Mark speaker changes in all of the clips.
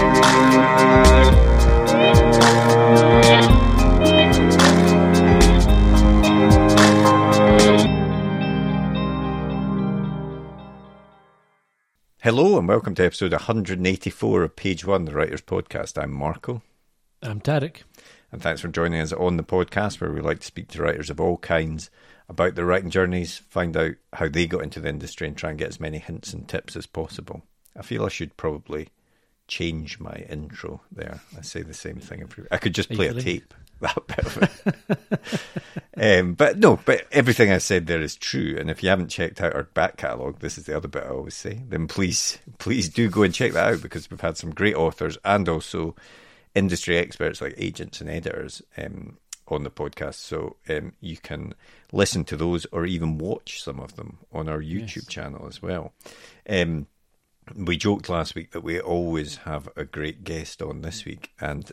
Speaker 1: Hello and welcome to episode 184 of Page One, the Writers' Podcast. I'm Marco.
Speaker 2: I'm Tarek.
Speaker 1: And thanks for joining us on the podcast where we like to speak to writers of all kinds about their writing journeys, find out how they got into the industry and try and get as many hints and tips as possible. I feel I should probably change my intro there. I say the same thing. I could just play a tape. That bit of it. But everything I said there is true. And if you haven't checked out our back catalogue, this is the other bit I always say, then please do go and check that out, because we've had some great authors and also industry experts like agents and editors on the podcast. So you can listen to those or even watch some of them on our YouTube channel as well. We joked last week that we always have a great guest on this week, and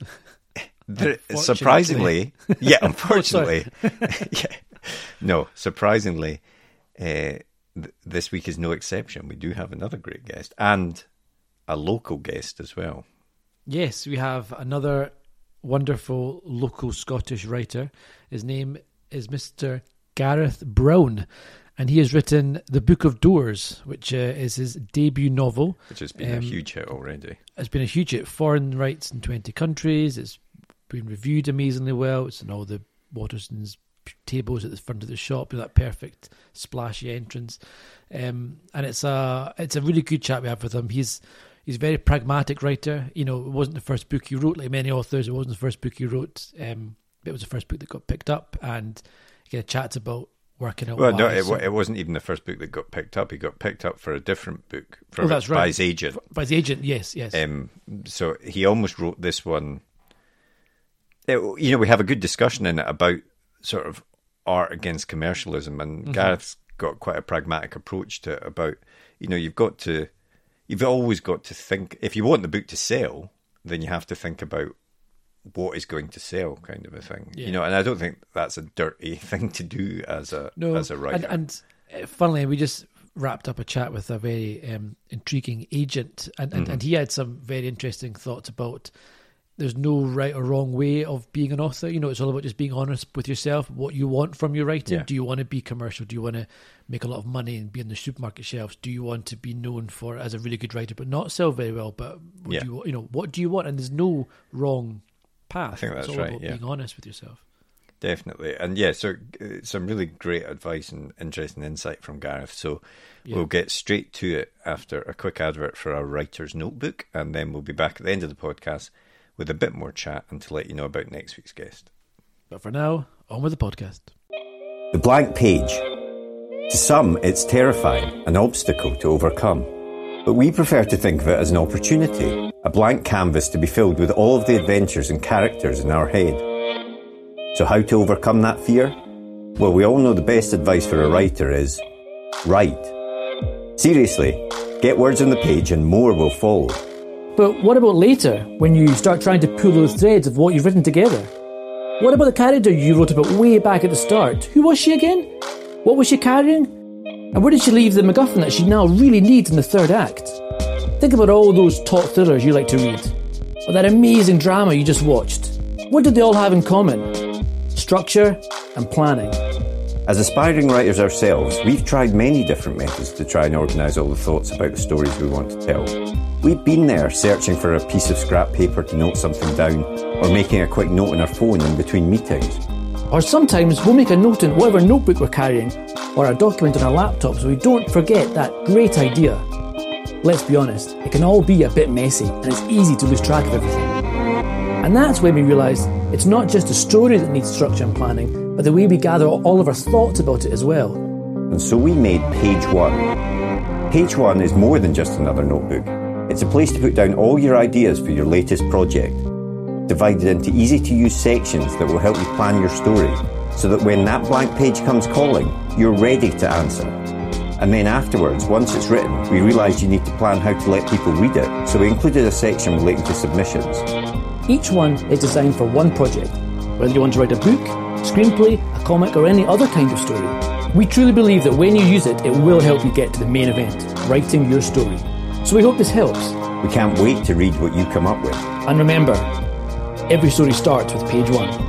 Speaker 1: surprisingly, unfortunately, surprisingly, this week is no exception. We do have another great guest and a local guest as well.
Speaker 2: Yes, we have another wonderful local Scottish writer. His name is Mr. Gareth Brown, and he has written The Book of Doors, which is his debut novel.
Speaker 1: Which has been a huge hit already.
Speaker 2: It's been a huge hit. Foreign rights in 20 countries. It's been reviewed amazingly well. It's on all the Waterston's tables at the front of the shop with that perfect splashy entrance. And it's a really good chat we have with him. He's a very pragmatic writer. You know, it wasn't the first book he wrote, like many authors. It wasn't the first book he wrote. It was the first book that got picked up, and he kind of chats about working out.
Speaker 1: Well, it wasn't even the first book that got picked up. He got picked up for a different book by his agent.
Speaker 2: By his agent, yes.
Speaker 1: So he almost wrote this one. We have a good discussion in it about sort of art against commercialism, and Gareth's got quite a pragmatic approach to it about, you've always got to think, if you want the book to sell, then you have to think about what is going to sell, kind of a thing. And I don't think that's a dirty thing to do as a writer.
Speaker 2: And funnily, we just wrapped up a chat with a very intriguing agent, and he had some very interesting thoughts about there's no right or wrong way of being an author. It's all about just being honest with yourself, what you want from your writing. Yeah. Do you want to be commercial? Do you want to make a lot of money and be on the supermarket shelves? Do you want to be known for as a really good writer but not sell very well? But what do you want? And there's no wrong path.
Speaker 1: I think that's
Speaker 2: it's all
Speaker 1: right.
Speaker 2: about being honest with yourself.
Speaker 1: Definitely. And so some really great advice and interesting insight from Gareth. So we'll get straight to it after a quick advert for our writer's notebook, and then we'll be back at the end of the podcast with a bit more chat and to let you know about next week's guest.
Speaker 2: But for now, on with the podcast.
Speaker 3: The blank page. To some, it's terrifying, an obstacle to overcome. But we prefer to think of it as an opportunity, a blank canvas to be filled with all of the adventures and characters in our head. So how to overcome that fear? Well, we all know the best advice for a writer is write. Seriously, get words on the page and more will follow.
Speaker 4: But what about later, when you start trying to pull those threads of what you've written together? What about the character you wrote about way back at the start? Who was she again? What was she carrying? And where did she leave the MacGuffin that she now really needs in the third act? Think about all those top thrillers you like to read, or that amazing drama you just watched. What did they all have in common? Structure and planning.
Speaker 3: As aspiring writers ourselves, we've tried many different methods to try and organise all the thoughts about the stories we want to tell. We've been there searching for a piece of scrap paper to note something down, or making a quick note on our phone in between meetings.
Speaker 4: Or sometimes we'll make a note in whatever notebook we're carrying, or a document on our laptop so we don't forget that great idea. Let's be honest, it can all be a bit messy and it's easy to lose track of everything. And that's when we realise it's not just a story that needs structure and planning, but the way we gather all of our thoughts about it as well.
Speaker 3: And so we made Page One. Page One is more than just another notebook. It's a place to put down all your ideas for your latest project, divided into easy-to-use sections that will help you plan your story, so that when that blank page comes calling, you're ready to answer. And then afterwards, once it's written, we realised you need to plan how to let people read it, so we included a section relating to submissions.
Speaker 4: Each one is designed for one project, whether you want to write a book, screenplay, a comic, or any other kind of story. We truly believe that when you use it, it will help you get to the main event, writing your story. So we hope this helps.
Speaker 3: We can't wait to read what you come up with.
Speaker 4: And remember, every story starts with page 1.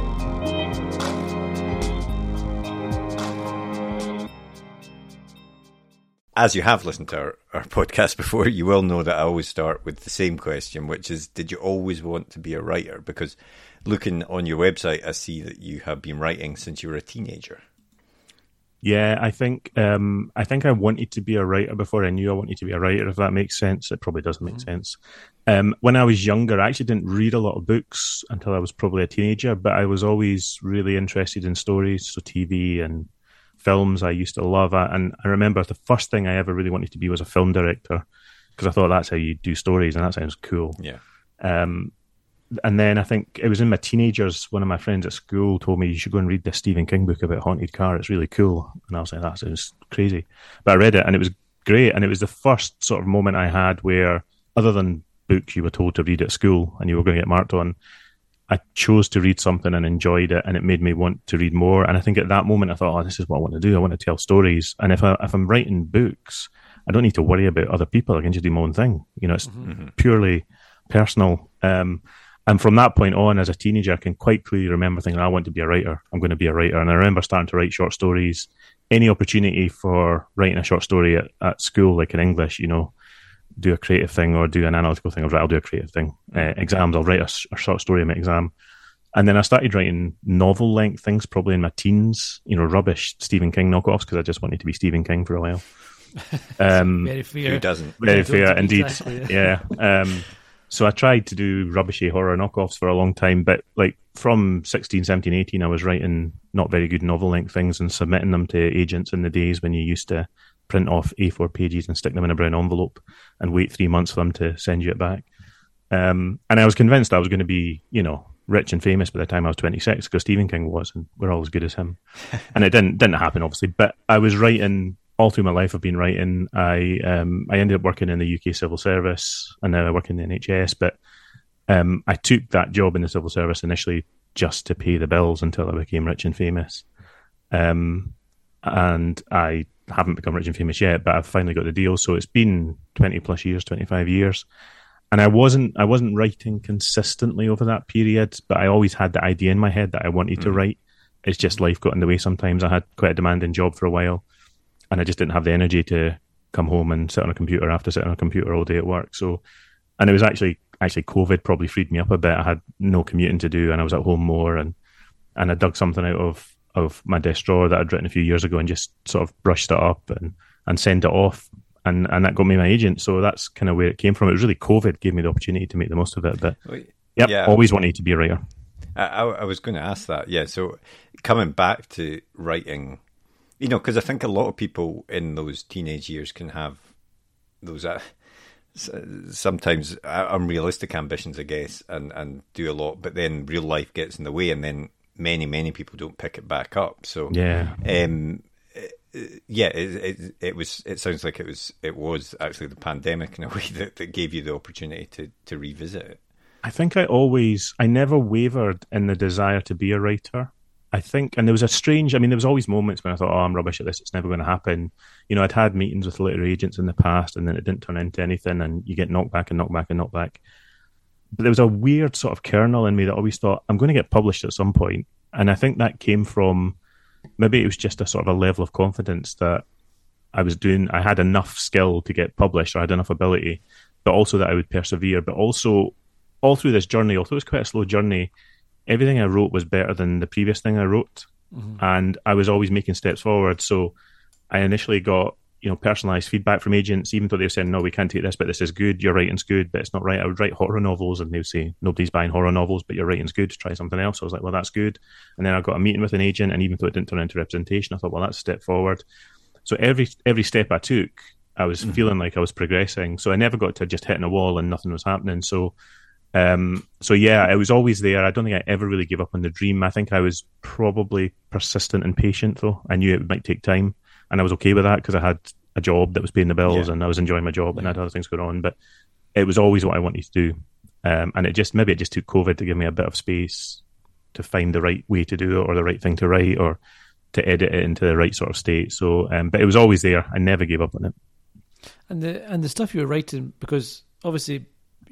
Speaker 1: As you have listened to our podcast before, you will know that I always start with the same question, which is, did you always want to be a writer? Because looking on your website, I see that you have been writing since you were a teenager.
Speaker 5: Yeah, I think I wanted to be a writer before I knew I wanted to be a writer, if that makes sense. It probably doesn't make sense. When I was younger, I actually didn't read a lot of books until I was probably a teenager, but I was always really interested in stories, so TV and films I used to love. And I remember the first thing I ever really wanted to be was a film director, because I thought that's how you do stories, and that sounds cool.
Speaker 1: Yeah.
Speaker 5: And then I think it was in my teenagers, one of my friends at school told me, you should go and read this Stephen King book about haunted car. It's really cool. And I was like, that sounds crazy. But I read it and it was great. And it was the first sort of moment I had where, other than books you were told to read at school and you were going to get marked on, I chose to read something and enjoyed it, and it made me want to read more. And I think at that moment I thought, oh, this is what I want to do. I want to tell stories. And if I'm writing books, I don't need to worry about other people. I can just do my own thing. You know, it's purely personal. And from that point on, as a teenager, I can quite clearly remember thinking, I want to be a writer. I'm going to be a writer. And I remember starting to write short stories. Any opportunity for writing a short story at school, like in English, you know, do a creative thing or do an analytical thing. I'll do a creative thing. Exams, I'll write a short story in my exam. And then I started writing novel-length things, probably in my teens, you know, rubbish Stephen King knockoffs, because I just wanted to be Stephen King for a while.
Speaker 2: Very fair.
Speaker 1: Who doesn't?
Speaker 5: Very fair, indeed.
Speaker 2: Exactly,
Speaker 5: yeah. So I tried to do rubbishy horror knockoffs for a long time, but like from 16, 17, 18, I was writing not very good novel-length things and submitting them to agents in the days when you used to print off A4 pages and stick them in a brown envelope and wait 3 months for them to send you it back. And I was convinced I was going to be, you know, rich and famous by the time I was 26, because Stephen King was, and we're all as good as him. And it didn't happen, obviously, but I was writing. All through my life I've been writing. I ended up working in the UK civil service, and now I work in the NHS, but I took that job in the civil service initially just to pay the bills until I became rich and famous. And I haven't become rich and famous yet, but I've finally got the deal. So it's been 20 plus years, 25 years. And I wasn't writing consistently over that period, but I always had the idea in my head that I wanted to write. It's just life got in the way sometimes. I had quite a demanding job for a while, and I just didn't have the energy to come home and sit on a computer after sitting on a computer all day at work. So, and it was actually COVID probably freed me up a bit. I had no commuting to do, and I was at home more, and I dug something out of my desk drawer that I'd written a few years ago and just sort of brushed it up and sent it off, and that got me my agent. So that's kind of where it came from. It was really COVID gave me the opportunity to make the most of it. But always wanted to be a writer.
Speaker 1: I was going to ask that. Yeah, so coming back to writing, you know, because I think a lot of people in those teenage years can have those sometimes unrealistic ambitions, I guess, and do a lot, but then real life gets in the way, and then many people don't pick it back up. So it sounds like it was actually the pandemic in a way that gave you the opportunity to revisit it.
Speaker 5: I think I never wavered in the desire to be a writer. I think, and there was there was always moments when I thought, oh, I'm rubbish at this, it's never going to happen. You know, I'd had meetings with literary agents in the past, and then it didn't turn into anything, and you get knocked back and knocked back and knocked back. But there was a weird sort of kernel in me that always thought, I'm going to get published at some point. And I think that came from, maybe it was just a sort of a level of confidence that I had enough skill to get published, or I had enough ability, but also that I would persevere. But also, all through this journey, although it was quite a slow journey, everything I wrote was better than the previous thing I wrote. And I was always making steps forward. So I initially got, you know, personalised feedback from agents, even though they were saying, no, we can't take this, but this is good, your writing's good, but it's not right. I would write horror novels, and they would say, nobody's buying horror novels, but your writing's good, try something else. I was like, well, that's good. And then I got a meeting with an agent, and even though it didn't turn into representation, I thought, well, that's a step forward. So every step I took, I was feeling like I was progressing. So I never got to just hitting a wall and nothing was happening. So yeah, I was always there. I don't think I ever really gave up on the dream. I think I was probably persistent and patient, though. I knew it might take time, and I was okay with that because I had a job that was paying the bills, and I was enjoying my job, and I had other things going on. But it was always what I wanted to do, and it just took COVID to give me a bit of space to find the right way to do it, or the right thing to write, or to edit it into the right sort of state. So, but it was always there. I never gave up on it.
Speaker 2: And the stuff you were writing, because obviously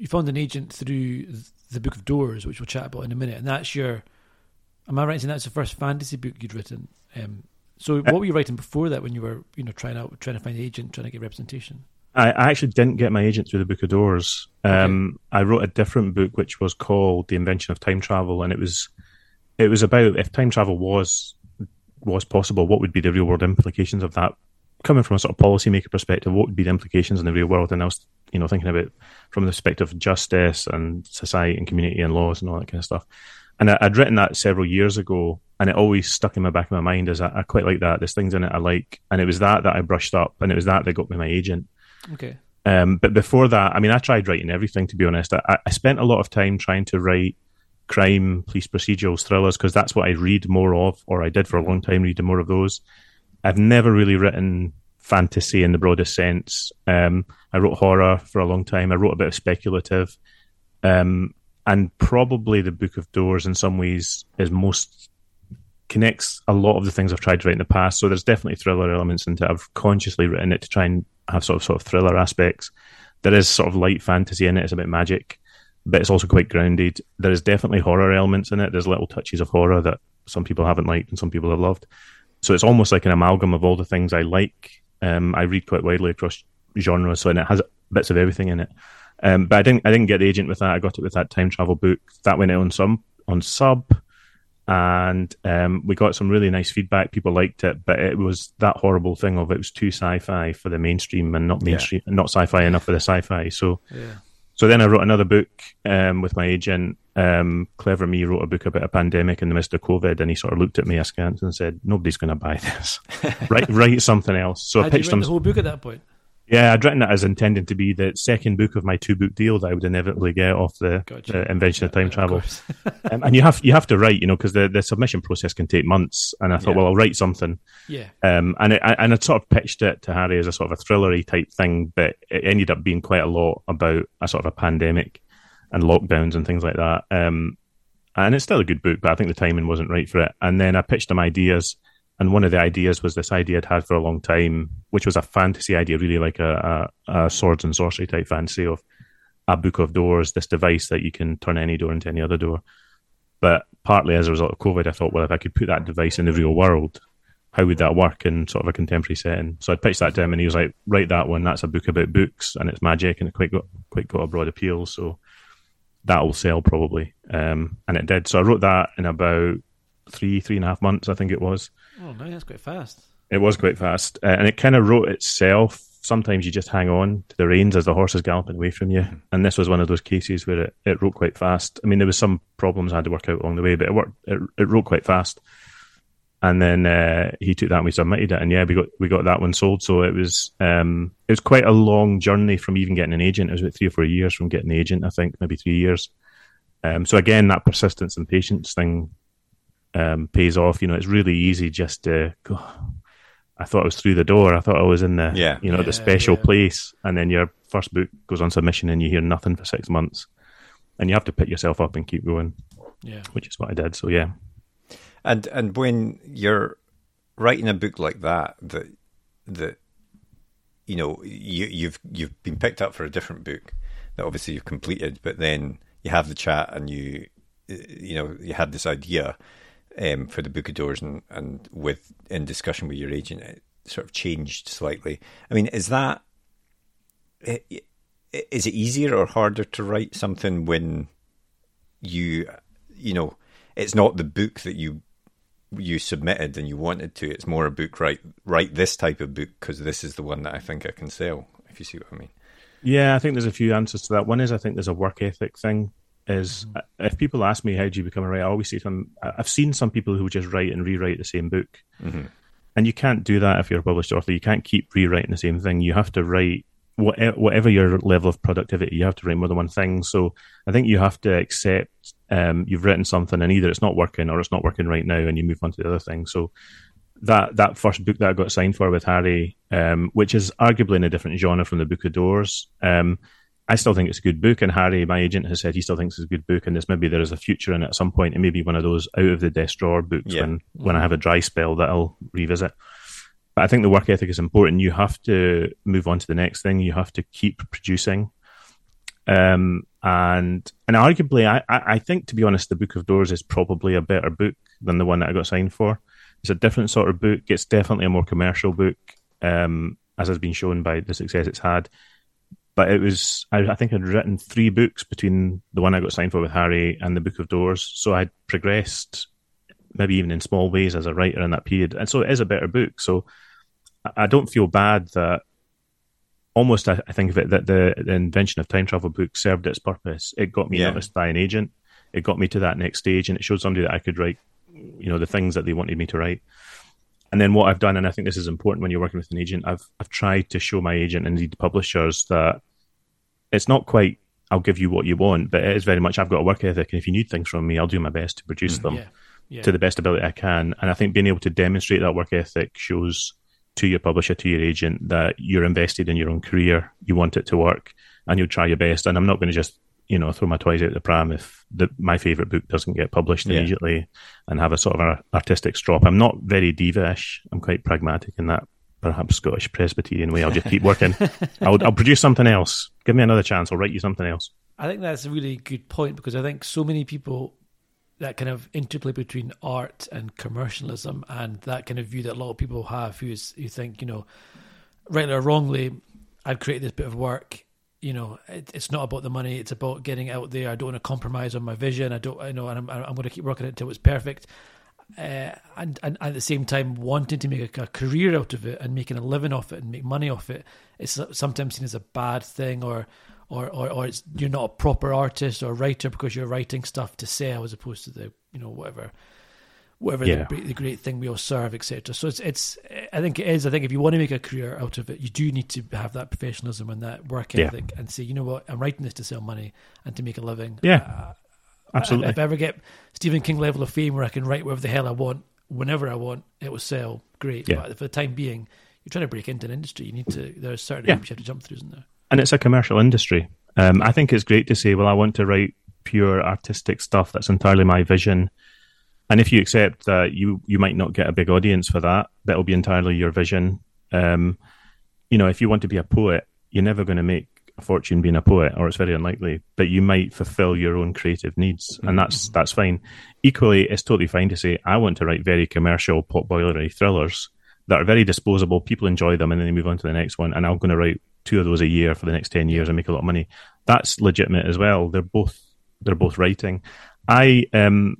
Speaker 2: you found an agent through the Book of Doors, which we'll chat about in a minute, and that's your. Am I right in saying that's the first fantasy book you'd written? So what were you writing before that when you were trying to find an agent, trying to get representation?
Speaker 5: I actually didn't get my agent through the Book of Doors. Okay. I wrote a different book which was called The Invention of Time Travel, and it was about if time travel was possible, what would be the real world implications of that? Coming from a sort of policymaker perspective, what would be the implications in the real world? And I was, thinking about from the perspective of justice and society and community and laws and all that kind of stuff. And I'd written that several years ago, and it always stuck in my back of my mind as I quite like that. There's things in it I like, and it was that I brushed up, and it was that got me my agent.
Speaker 2: Okay.
Speaker 5: But before that, I tried writing everything, to be honest. I spent a lot of time trying to write crime, police procedurals, thrillers, because that's what I read more of, or I did for a long time, reading more of those. I've never really written fantasy in the broadest sense. I wrote horror for a long time. I wrote a bit of speculative. And probably the Book of Doors in some ways connects a lot of the things I've tried to write in the past. So there's definitely thriller elements into it. I've consciously written it to try and have sort of thriller aspects. There is sort of light fantasy in it. It's a bit magic, but it's also quite grounded. There is definitely horror elements in it. There's little touches of horror that some people haven't liked and some people have loved. So it's almost like an amalgam of all the things I like. I read quite widely across genres, so and it has bits of everything in it. But I didn't get the agent with that. I got it with that time travel book. That went out on Sub, and we got some really nice feedback. People liked it, but it was that horrible thing of it was too sci-fi for the mainstream and not mainstream, not sci-fi enough for the sci-fi. So then I wrote another book with my agent. Clever Me wrote a book about a pandemic in the midst of COVID, and he sort of looked at me askance and said, "Nobody's going to buy this. write something else." So I pitched him
Speaker 2: the whole book at that point.
Speaker 5: Yeah, I'd written it as intending to be the second book of my 2-book deal that I would inevitably get off the Invention of Time Travel. And you have to write, because the submission process can take months. And I thought, well, I'll write something.
Speaker 2: Yeah.
Speaker 5: And I sort of pitched it to Harry as a sort of a thrillery type thing, but it ended up being quite a lot about a sort of a pandemic and lockdowns and things like that. And it's still a good book, but I think the timing wasn't right for it. And then I pitched him ideas. And one of the ideas was this idea I'd had for a long time, which was a fantasy idea, really like a swords and sorcery type fantasy of a Book of Doors, this device that you can turn any door into any other door. But partly as a result of COVID, I thought, well, if I could put that device in the real world, how would that work in sort of a contemporary setting? So I pitched that to him, and he was like, write that one. That's a book about books, and it's magic, and it quite got a broad appeal. So that will sell probably. And it did. So I wrote that in about 3.5 months, I think it was.
Speaker 2: Oh, no, that's quite fast.
Speaker 5: It was quite fast. And it kind of wrote itself. Sometimes you just hang on to the reins as the horse is galloping away from you. And this was one of those cases where it wrote quite fast. I mean, there was some problems I had to work out along the way, but it wrote quite fast. And then he took that and we submitted it. And yeah, we got that one sold. So it was quite a long journey from even getting an agent. It was about 3 or 4 years from getting the agent, I think, maybe 3 years. So again, that persistence and patience thing pays off. It's really easy just to go, I thought I was through the door. I thought I was in the the special place, and then your first book goes on submission and you hear nothing for 6 months, and you have to pick yourself up and keep going. Yeah, which is what I did. So yeah,
Speaker 1: and when you're writing a book like that you've been picked up for a different book that obviously you've completed, but then you have the chat and you had this idea. For the Book of Doors and in discussion with your agent, it sort of changed slightly. I mean, is it easier or harder to write something when it's not the book that you submitted and you wanted to? It's more a book, write this type of book because this is the one that I think I can sell, if you see what I mean.
Speaker 5: Yeah, I think there's a few answers to that. One is I think there's a work ethic thing. If people ask me how do you become a writer, I always say to them, I've seen some people who just write and rewrite the same book, and you can't do that if you're a published author. You can't keep rewriting the same thing. You have to write whatever your level of productivity. You have to write more than one thing. So I think you have to accept you've written something and either it's not working or it's not working right now, and you move on to the other thing. So that first book that I got signed for with Harry, which is arguably in a different genre from the Book of Doors. I still think it's a good book, and Harry, my agent, has said he still thinks it's a good book, and there is a future in it at some point. It may be one of those out of the desk drawer books when I have a dry spell that I'll revisit. But I think the work ethic is important. You have to move on to the next thing. You have to keep producing. And arguably, I think, to be honest, The Book of Doors is probably a better book than the one that I got signed for. It's a different sort of book. It's definitely a more commercial book, as has been shown by the success it's had. But it was, I think I'd written 3 books between the one I got signed for with Harry and The Book of Doors. So I'd progressed, maybe even in small ways, as a writer in that period. And so it is a better book. So I don't feel bad that, almost I think of it, that the invention of time travel books served its purpose. It got me noticed by an agent. It got me to that next stage, and it showed somebody that I could write, the things that they wanted me to write. And then what I've done, and I think this is important when you're working with an agent, I've tried to show my agent and indeed the publishers that it's not quite, I'll give you what you want, but it is very much, I've got a work ethic, and if you need things from me, I'll do my best to produce them to the best ability I can. And I think being able to demonstrate that work ethic shows to your publisher, to your agent, that you're invested in your own career, you want it to work, and you'll try your best. And I'm not going to just, throw my toys out the pram if my favourite book doesn't get published immediately and have a sort of an artistic strop. I'm not very diva-ish. I'm quite pragmatic in that, perhaps Scottish Presbyterian way. I'll just keep working. I'll produce something else. Give me another chance. I'll write you something else.
Speaker 2: I think that's a really good point, because I think so many people, that kind of interplay between art and commercialism, and that kind of view that a lot of people have who think, rightly or wrongly, I've created this bit of work. It's not about the money; it's about getting out there. I don't want to compromise on my vision. And I'm going to keep working it until it's perfect. And at the same time, wanting to make a career out of it and making a living off it and make money off it is sometimes seen as a bad thing, or it's, you're not a proper artist or writer because you're writing stuff to sell as opposed to the whatever the great thing we all serve, etc. So it's I think if you want to make a career out of it, you do need to have that professionalism and that work ethic and say, what, I'm writing this to sell money and to make a living.
Speaker 5: Absolutely.
Speaker 2: If I ever get Stephen King level of fame where I can write whatever the hell I want whenever I want, it will sell. Great. But for the time being, you're trying to break into an industry. You need to. There's certain hoops you have to jump through, isn't there?
Speaker 5: And it's a commercial industry. I think it's great to say, well, I want to write pure artistic stuff that's entirely my vision. And if you accept that you might not get a big audience for that, that'll be entirely your vision. If you want to be a poet, you're never going to make a fortune being a poet, or it's very unlikely, but you might fulfill your own creative needs, and that's fine. Equally, it's totally fine to say, I want to write very commercial, potboilery thrillers that are very disposable, people enjoy them, and then they move on to the next one, and I'm going to write 2 of those a year for the next 10 years and make a lot of money. That's legitimate as well. They're both writing. When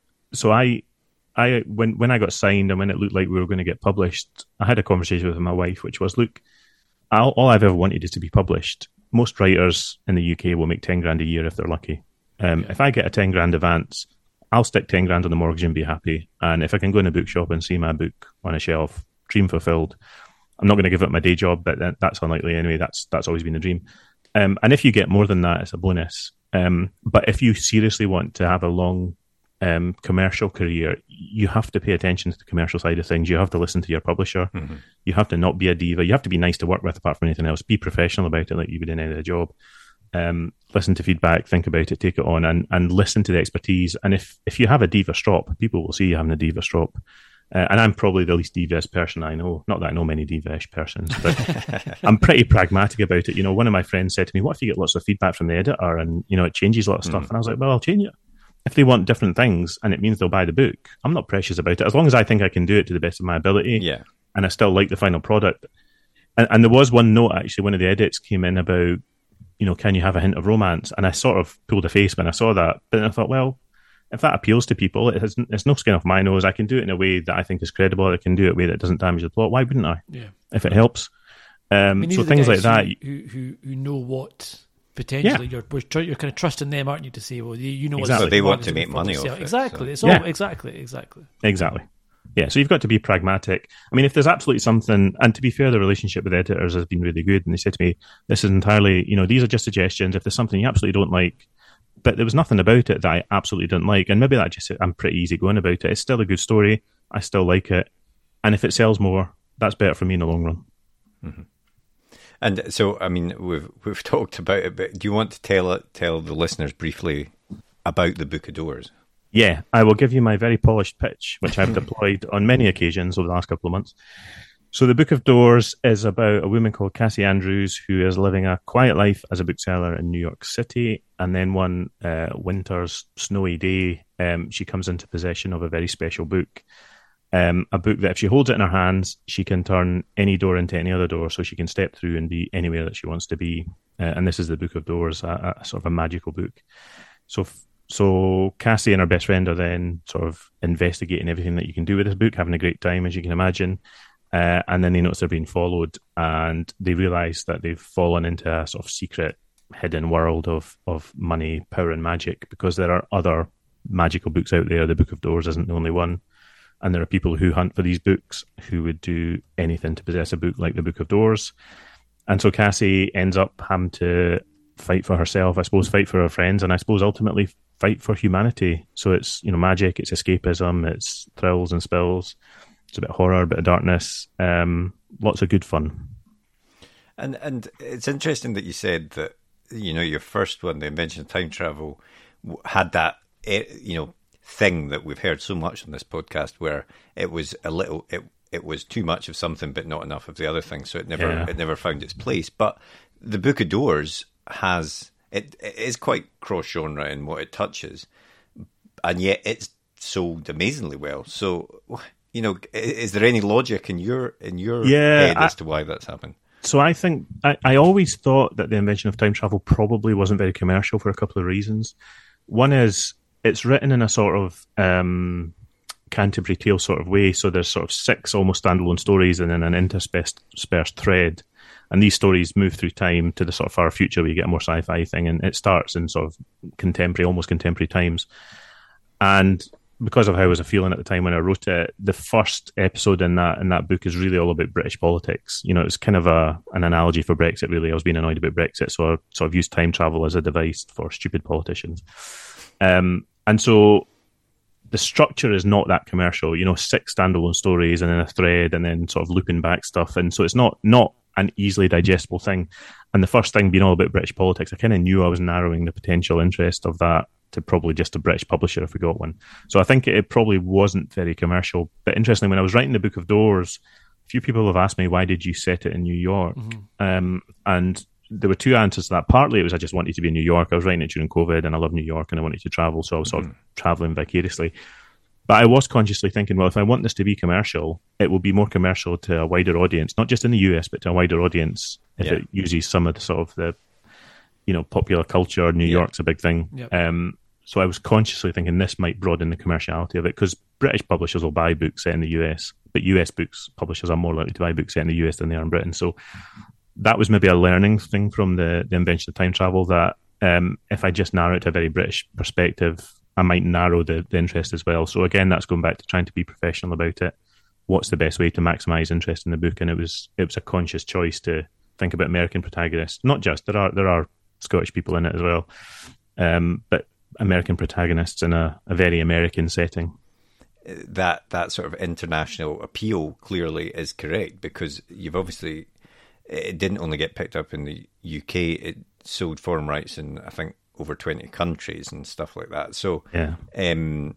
Speaker 5: I got signed and when it looked like we were going to get published, I had a conversation with my wife, which was, look, all I've ever wanted is to be published. Most writers in the UK will make 10 grand a year if they're lucky. If I get a 10 grand advance, I'll stick 10 grand on the mortgage and be happy. And if I can go in a bookshop and see my book on a shelf, dream fulfilled. I'm not going to give up my day job, but that's unlikely anyway. That's always been a dream. And if you get more than that, it's a bonus. But if you seriously want to have a long commercial career, you have to pay attention to the commercial side of things. You have to listen to your publisher. Mm-hmm. You have to not be a diva. You have to be nice to work with apart from anything else. Be professional about it like you would in any other job. Listen to feedback, think about it, take it on, and listen to the expertise. And if you have a diva strop, people will see you having a diva strop. And I'm probably the least diva-ish person I know. Not that I know many diva-ish persons, but I'm pretty pragmatic about it. One of my friends said to me, what if you get lots of feedback from the editor and, it changes a lot of stuff? And I was like, well, I'll change it. If they want different things and it means they'll buy the book, I'm not precious about it. As long as I think I can do it to the best of my ability and I still like the final product. And there was one note, actually, one of the edits came in about, can you have a hint of romance? And I sort of pulled a face when I saw that. But then I thought, well, if that appeals to people, it's no skin off my nose. I can do it in a way that I think is credible. I can do it in a way that doesn't damage the plot. Why wouldn't I? Yeah. If it helps. So things like that.
Speaker 2: Who know what... Potentially, you're kind of trusting them, aren't you, to say, well, what
Speaker 1: exactly. They want to make money off it.
Speaker 2: Exactly.
Speaker 1: So.
Speaker 2: Exactly.
Speaker 5: Yeah, so you've got to be pragmatic. I mean, if there's absolutely something, and to be fair, the relationship with editors has been really good, and they said to me, this is entirely, these are just suggestions. If there's something you absolutely don't like, but there was nothing about it that I absolutely didn't like, and maybe I'm pretty easygoing about it. It's still a good story. I still like it. And if it sells more, that's better for me in the long run.
Speaker 1: Mm-hmm. And so, I mean, we've talked about it, but do you want to tell the listeners briefly about the Book of Doors?
Speaker 5: Yeah, I will give you my very polished pitch, which I've deployed on many occasions over the last couple of months. So the Book of Doors is about a woman called Cassie Andrews who is living a quiet life as a bookseller in New York City. And then one winter's snowy day, she comes into possession of a very special book. A book that if she holds it in her hands, she can turn any door into any other door, so she can step through and be anywhere that she wants to be. And this is the Book of Doors, a sort of a magical book. So Cassie and her best friend are then sort of investigating everything that you can do with this book, having a great time, as you can imagine. And then they notice they're being followed, and they realise that they've fallen into a sort of secret, hidden world of money, power, and magic, because there are other magical books out there. The Book of Doors isn't the only one. And there are people who hunt for these books who would do anything to possess a book like the Book of Doors. And so Cassie ends up having to fight for herself, I suppose, fight for her friends, and I suppose ultimately fight for humanity. So it's, magic, it's escapism, it's thrills and spills. It's a bit of horror, a bit of darkness, lots of good fun.
Speaker 1: And it's interesting that you said that, your first one, the invention of time travel, had that, thing that we've heard so much on this podcast, where it was it was too much of something but not enough of the other thing, so it never found its place. But the Book of Doors it is quite cross genre in what it touches, and yet it's sold amazingly well. So, is there any logic in your head as to why that's happened?
Speaker 5: So I think I always thought that the invention of time travel probably wasn't very commercial for a couple of reasons. One is it's written in a sort of Canterbury Tales sort of way. So there's sort of 6 almost standalone stories and then an interspersed thread. And these stories move through time to the sort of far future where you get a more sci-fi thing. And it starts in sort of almost contemporary times. And because of how I was feeling at the time when I wrote it, the first episode in that book is really all about British politics. It's kind of an analogy for Brexit, really. I was being annoyed about Brexit, so I sort of used time travel as a device for stupid politicians. And so the structure is not that commercial, 6 standalone stories and then a thread and then sort of looping back stuff. And so it's not an easily digestible thing. And the first thing being all about British politics, I kind of knew I was narrowing the potential interest of that to probably just a British publisher if we got one. So I think it probably wasn't very commercial. But interestingly, when I was writing the Book of Doors, a few people have asked me, why did you set it in New York? Mm-hmm. And there were 2 answers to that. Partly it was I just wanted to be in New York. I was writing it during COVID and I love New York and I wanted to travel, so I was sort of traveling vicariously. But I was consciously thinking, well, if I want this to be commercial, it will be more commercial to a wider audience, not just in the US, but to a wider audience if it uses some of the sort of the, popular culture. New York's a big thing. Yep. So I was consciously thinking this might broaden the commerciality of it, because British publishers will buy books set in the US, but US books publishers are more likely to buy books set in the US than they are in Britain. So that was maybe a learning thing from the invention of time travel, that if I just narrow it to a very British perspective, I might narrow the interest as well. So again, that's going back to trying to be professional about it. What's the best way to maximise interest in the book? And it was a conscious choice to think about American protagonists. Not just, there are Scottish people in it as well, but American protagonists in a very American setting.
Speaker 1: That sort of international appeal clearly is correct, because you've obviously, it didn't only get picked up in the UK, it sold foreign rights in, I think, over 20 countries and stuff like that. So, do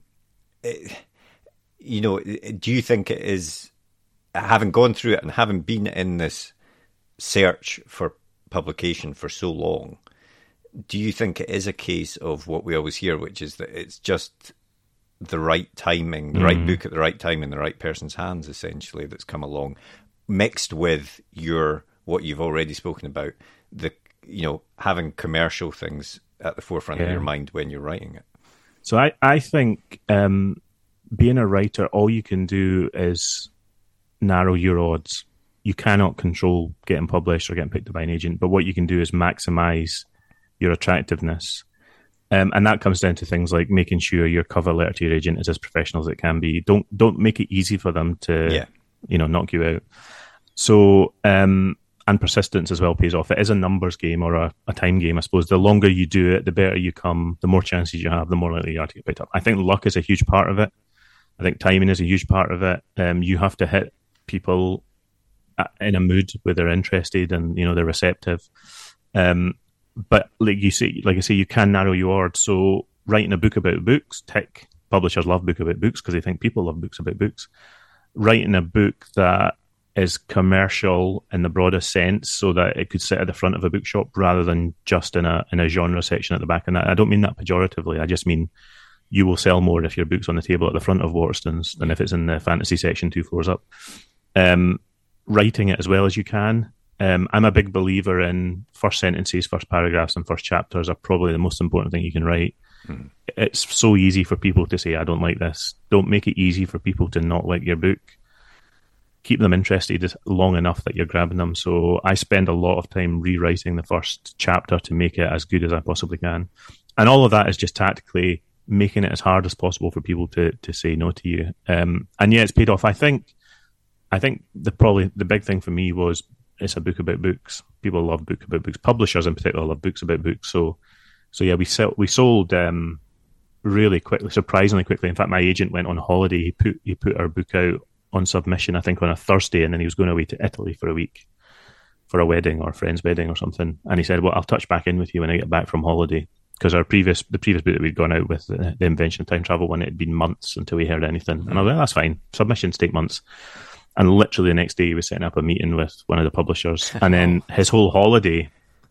Speaker 1: you think it is, having gone through it and having been in this search for publication for so long, do you think it is a case of what we always hear, which is that it's just the right timing, the right book at the right time in the right person's hands, essentially, that's come along, mixed with what you've already spoken about, having commercial things at the forefront of your mind when you're writing it?
Speaker 5: So I think being a writer, all you can do is narrow your odds. You cannot control getting published or getting picked up by an agent, but what you can do is maximize your attractiveness. And that comes down to things like making sure your cover letter to your agent is as professional as it can be. Don't make it easy for them to knock you out. So and persistence as well pays off. It is a numbers game or a time game, I suppose. The longer you do it, the better you come, the more chances you have, the more likely you are to get picked up. I think luck is a huge part of it. I think timing is a huge part of it. You have to hit people in a mood where they're interested and they're receptive. But like I say, you can narrow your odds. So writing a book about books, publishers love book about books because they think people love books about books. Writing a book that is commercial in the broadest sense, so that it could sit at the front of a bookshop rather than just in a genre section at the back. And I don't mean that pejoratively. I just mean you will sell more if your book's on the table at the front of Waterstones than if it's in the fantasy section 2 floors up. Writing it as well as you can. I'm a big believer in first sentences, first paragraphs, and first chapters are probably the most important thing you can write. It's so easy for people to say, I don't like this. Don't make it easy for people to not like your book. Keep them interested long enough that you're grabbing them. So I spend a lot of time rewriting the first chapter to make it as good as I possibly can. And all of that is just tactically making it as hard as possible for people to say no to you. And yeah, it's paid off. I think the big thing for me was it's a book about books. People love book about books. Publishers in particular love books about books. So yeah, we sold really quickly, surprisingly quickly. In fact, my agent went on holiday. He put our book out on submission, I think, on a Thursday, and then he was going away to Italy for a week for a wedding or a friend's wedding or something. And he said, well, I'll touch back in with you when I get back from holiday. Because the previous book that we'd gone out with, the Invention of Time Travel one, it had been months until we heard anything. And I was like, that's fine. Submissions take months. And literally the next day he was setting up a meeting with one of the publishers. And then his whole holiday,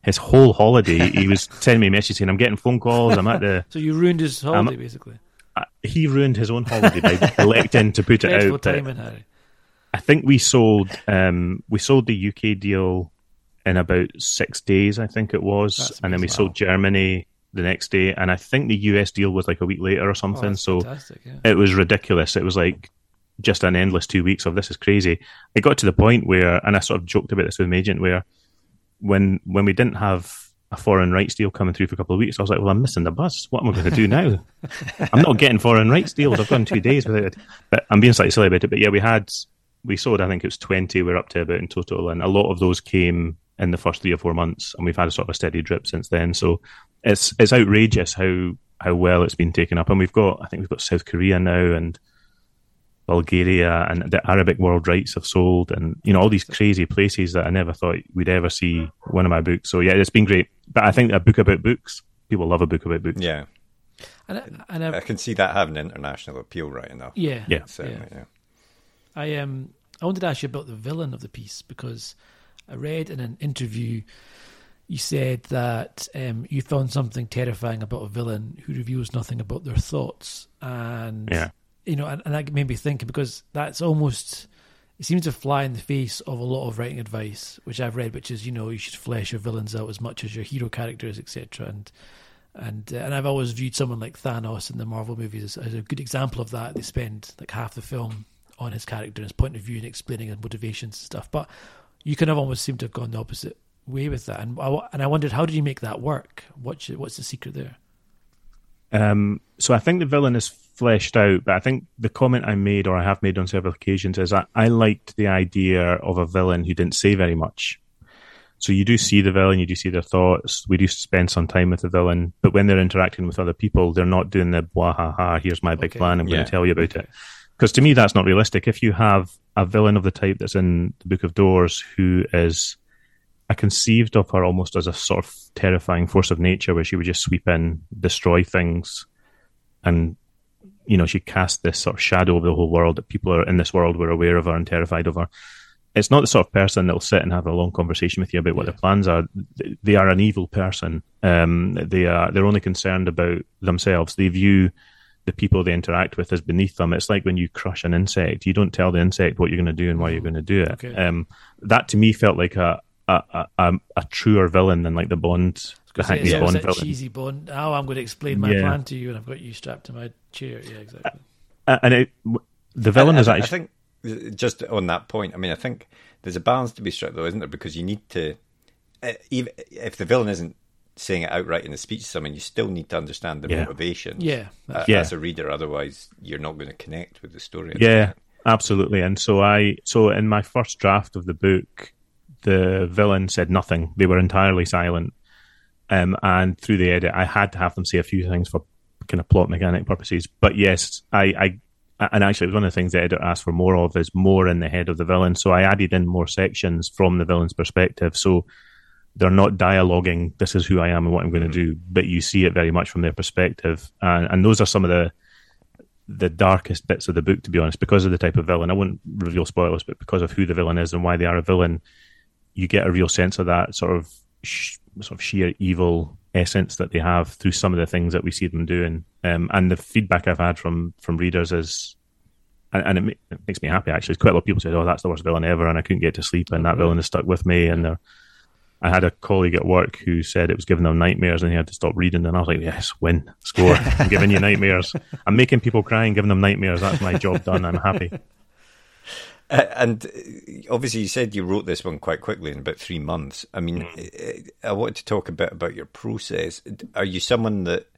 Speaker 5: he was sending me messages saying, I'm getting phone calls, I'm at the...
Speaker 2: So you ruined his holiday, basically.
Speaker 5: He ruined his own holiday by electing to put it out.
Speaker 2: Timing, Harry.
Speaker 5: I think we sold the UK deal in about 6 days, I think it was. And then we sold Germany the next day. And I think the US deal was like a week later or something. So it was ridiculous. It was like just an endless 2 weeks of this is crazy. It got to the point where, and I sort of joked about this with my agent, where when we didn't have a foreign rights deal coming through for a couple of weeks, I was like, well, I'm missing the bus. What am I going to do now? I'm not getting foreign rights deals. I've gone 2 days without it. But I'm being slightly silly about it. But yeah, we sold, I think it was 20 we're up to about in total. And a lot of those came in the first 3 or 4 months. And we've had a sort of a steady drip since then. So it's outrageous how well it's been taken up. And we've got South Korea now and Bulgaria, and the Arabic world rights have sold, and all these crazy places that I never thought we'd ever see one of my books. So yeah, it's been great. But I think a book about books, people love a book about books.
Speaker 1: Yeah, and I can see that having international appeal, right enough.
Speaker 2: Yeah.
Speaker 1: Certainly, yeah.
Speaker 2: I wanted to ask you about the villain of the piece, because I read in an interview you said that you found something terrifying about a villain who reveals nothing about their thoughts, and
Speaker 5: yeah.
Speaker 2: And that made me think, because that's almost, it seems to fly in the face of a lot of writing advice, which I've read, which is, you should flesh your villains out as much as your hero characters, etc. And I've always viewed someone like Thanos in the Marvel movies as a good example of that. They spend like half the film on his character and his point of view and explaining his motivations and stuff. But you kind of almost seem to have gone the opposite way with that. And I wondered, how did you make that work? What's the secret there?
Speaker 5: So I think the villain is fleshed out, but I think the comment I made, or I have made on several occasions, is I liked the idea of a villain who didn't say very much. So you do see the villain, you do see their thoughts, we do spend some time with the villain, but when they're interacting with other people, they're not doing the blah ha ha, here's my big plan, I'm going to tell you about it. Because to me, that's not realistic. If you have a villain of the type that's in the Book of Doors, who is, I conceived of her almost as a sort of terrifying force of nature, where she would just sweep in, destroy things, and she cast this sort of shadow over the whole world, that people are in this world were aware of her and terrified of her. It's not the sort of person that'll sit and have a long conversation with you about what their plans are. They are an evil person. They're only concerned about themselves. They view the people they interact with as beneath them. It's like when you crush an insect. You don't tell the insect what you're going to do and why you're going to do it.
Speaker 2: Okay.
Speaker 5: That to me felt like a truer villain than like the Bond. The Hackney's Bond villain.
Speaker 2: Cheesy Bond. Oh, I'm going to explain my plan to you, and I've got you strapped to my chair. Yeah, exactly.
Speaker 5: And the villain is actually.
Speaker 1: I think just on that point, I think there's a balance to be struck, though, isn't there? Because you need to, even if the villain isn't saying it outright in the speech to someone, you still need to understand the motivations. As a reader, otherwise you're not going to connect with the story.
Speaker 5: Yeah, absolutely. And so in my first draft of the book, the villain said nothing. They were entirely silent. And through the edit, I had to have them say a few things for kind of plot mechanic purposes. But yes, and actually it was one of the things the editor asked for more of, is more in the head of the villain. So I added in more sections from the villain's perspective. So they're not dialoguing, this is who I am and what I'm going to do, but you see it very much from their perspective. And those are some of the darkest bits of the book, to be honest, because of the type of villain. I wouldn't reveal spoilers, but because of who the villain is and why they are a villain, you get a real sense of that sort of sheer evil essence that they have through some of the things that we see them doing. And the feedback I've had from readers is, and it makes me happy actually. Quite a lot of people say, "Oh, that's the worst villain ever," and I couldn't get to sleep, and that villain has stuck with me. And I had a colleague at work who said it was giving them nightmares and he had to stop reading. And I was like, yes, win, score. I'm giving you nightmares. I'm making people cry and giving them nightmares. That's my job done. I'm happy.
Speaker 1: And obviously you said you wrote this one quite quickly in about 3 months. I mean, I wanted to talk a bit about your process. Are you someone that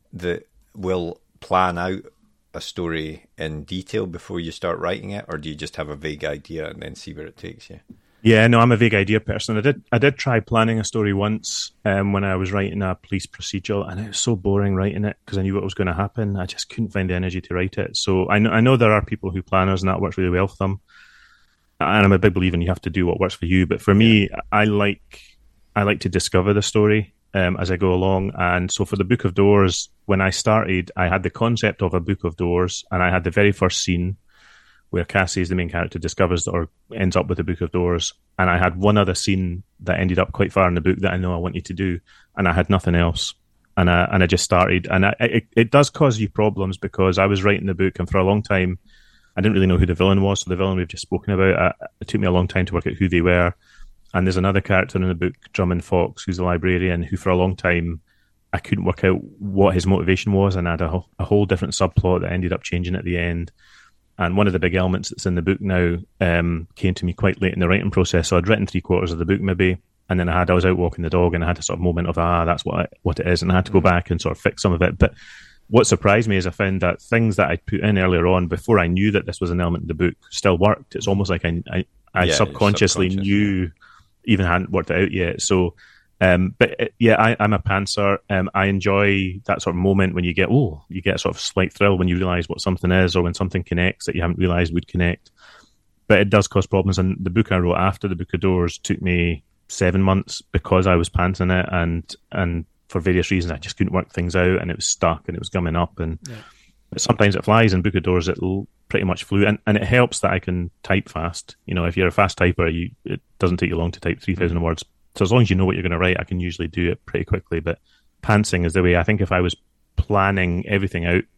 Speaker 1: will plan out a story in detail before you start writing it, or do you just have a vague idea and then see where it takes you?
Speaker 5: Yeah, no, I'm a vague idea person. I did try planning a story once when I was writing a police procedural, and it was so boring writing it because I knew what was going to happen. I just couldn't find the energy to write it. So I know there are people who planners, and that works really well for them. And I'm a big believer in you have to do what works for you. But for me, I like to discover the story as I go along. And so for the Book of Doors, when I started, I had the concept of a Book of Doors, and I had the very first scene where Cassie is the main character, discovers or ends up with the Book of Doors. And I had one other scene that ended up quite far in the book that I know I want you to do. And I had nothing else. And I just started. And it does cause you problems because I was writing the book, and for a long time, I didn't really know who the villain was. So the villain we've just spoken about, it took me a long time to work out who they were. And there's another character in the book, Drummond Fox, who's a librarian, who for a long time, I couldn't work out what his motivation was. And I had a whole different subplot that ended up changing at the end. And one of the big elements that's in the book now came to me quite late in the writing process. So I'd written 3/4 of the book maybe, and then I was out walking the dog, and I had a sort of moment of, that's what it is, and I had to go back and sort of fix some of it. But what surprised me is I found that things that I'd put in earlier on, before I knew that this was an element of the book, still worked. It's almost like I subconsciously knew, even hadn't worked it out yet. So, I'm a pantser. I enjoy that sort of moment when you get a sort of slight thrill when you realise what something is, or when something connects that you haven't realised would connect. But it does cause problems. And the book I wrote after the Book of Doors took me 7 months because I was pantsing it, and for various reasons I just couldn't work things out, and it was stuck and it was gumming up. And but sometimes it flies. In Book of Doors, it pretty much flew, and it helps that I can type fast. You know, if you're a fast typer, it doesn't take you long to type 3,000 words. So as long as you know what you're going to write, I can usually do it pretty quickly. But pantsing is the way. I think if I was planning everything out,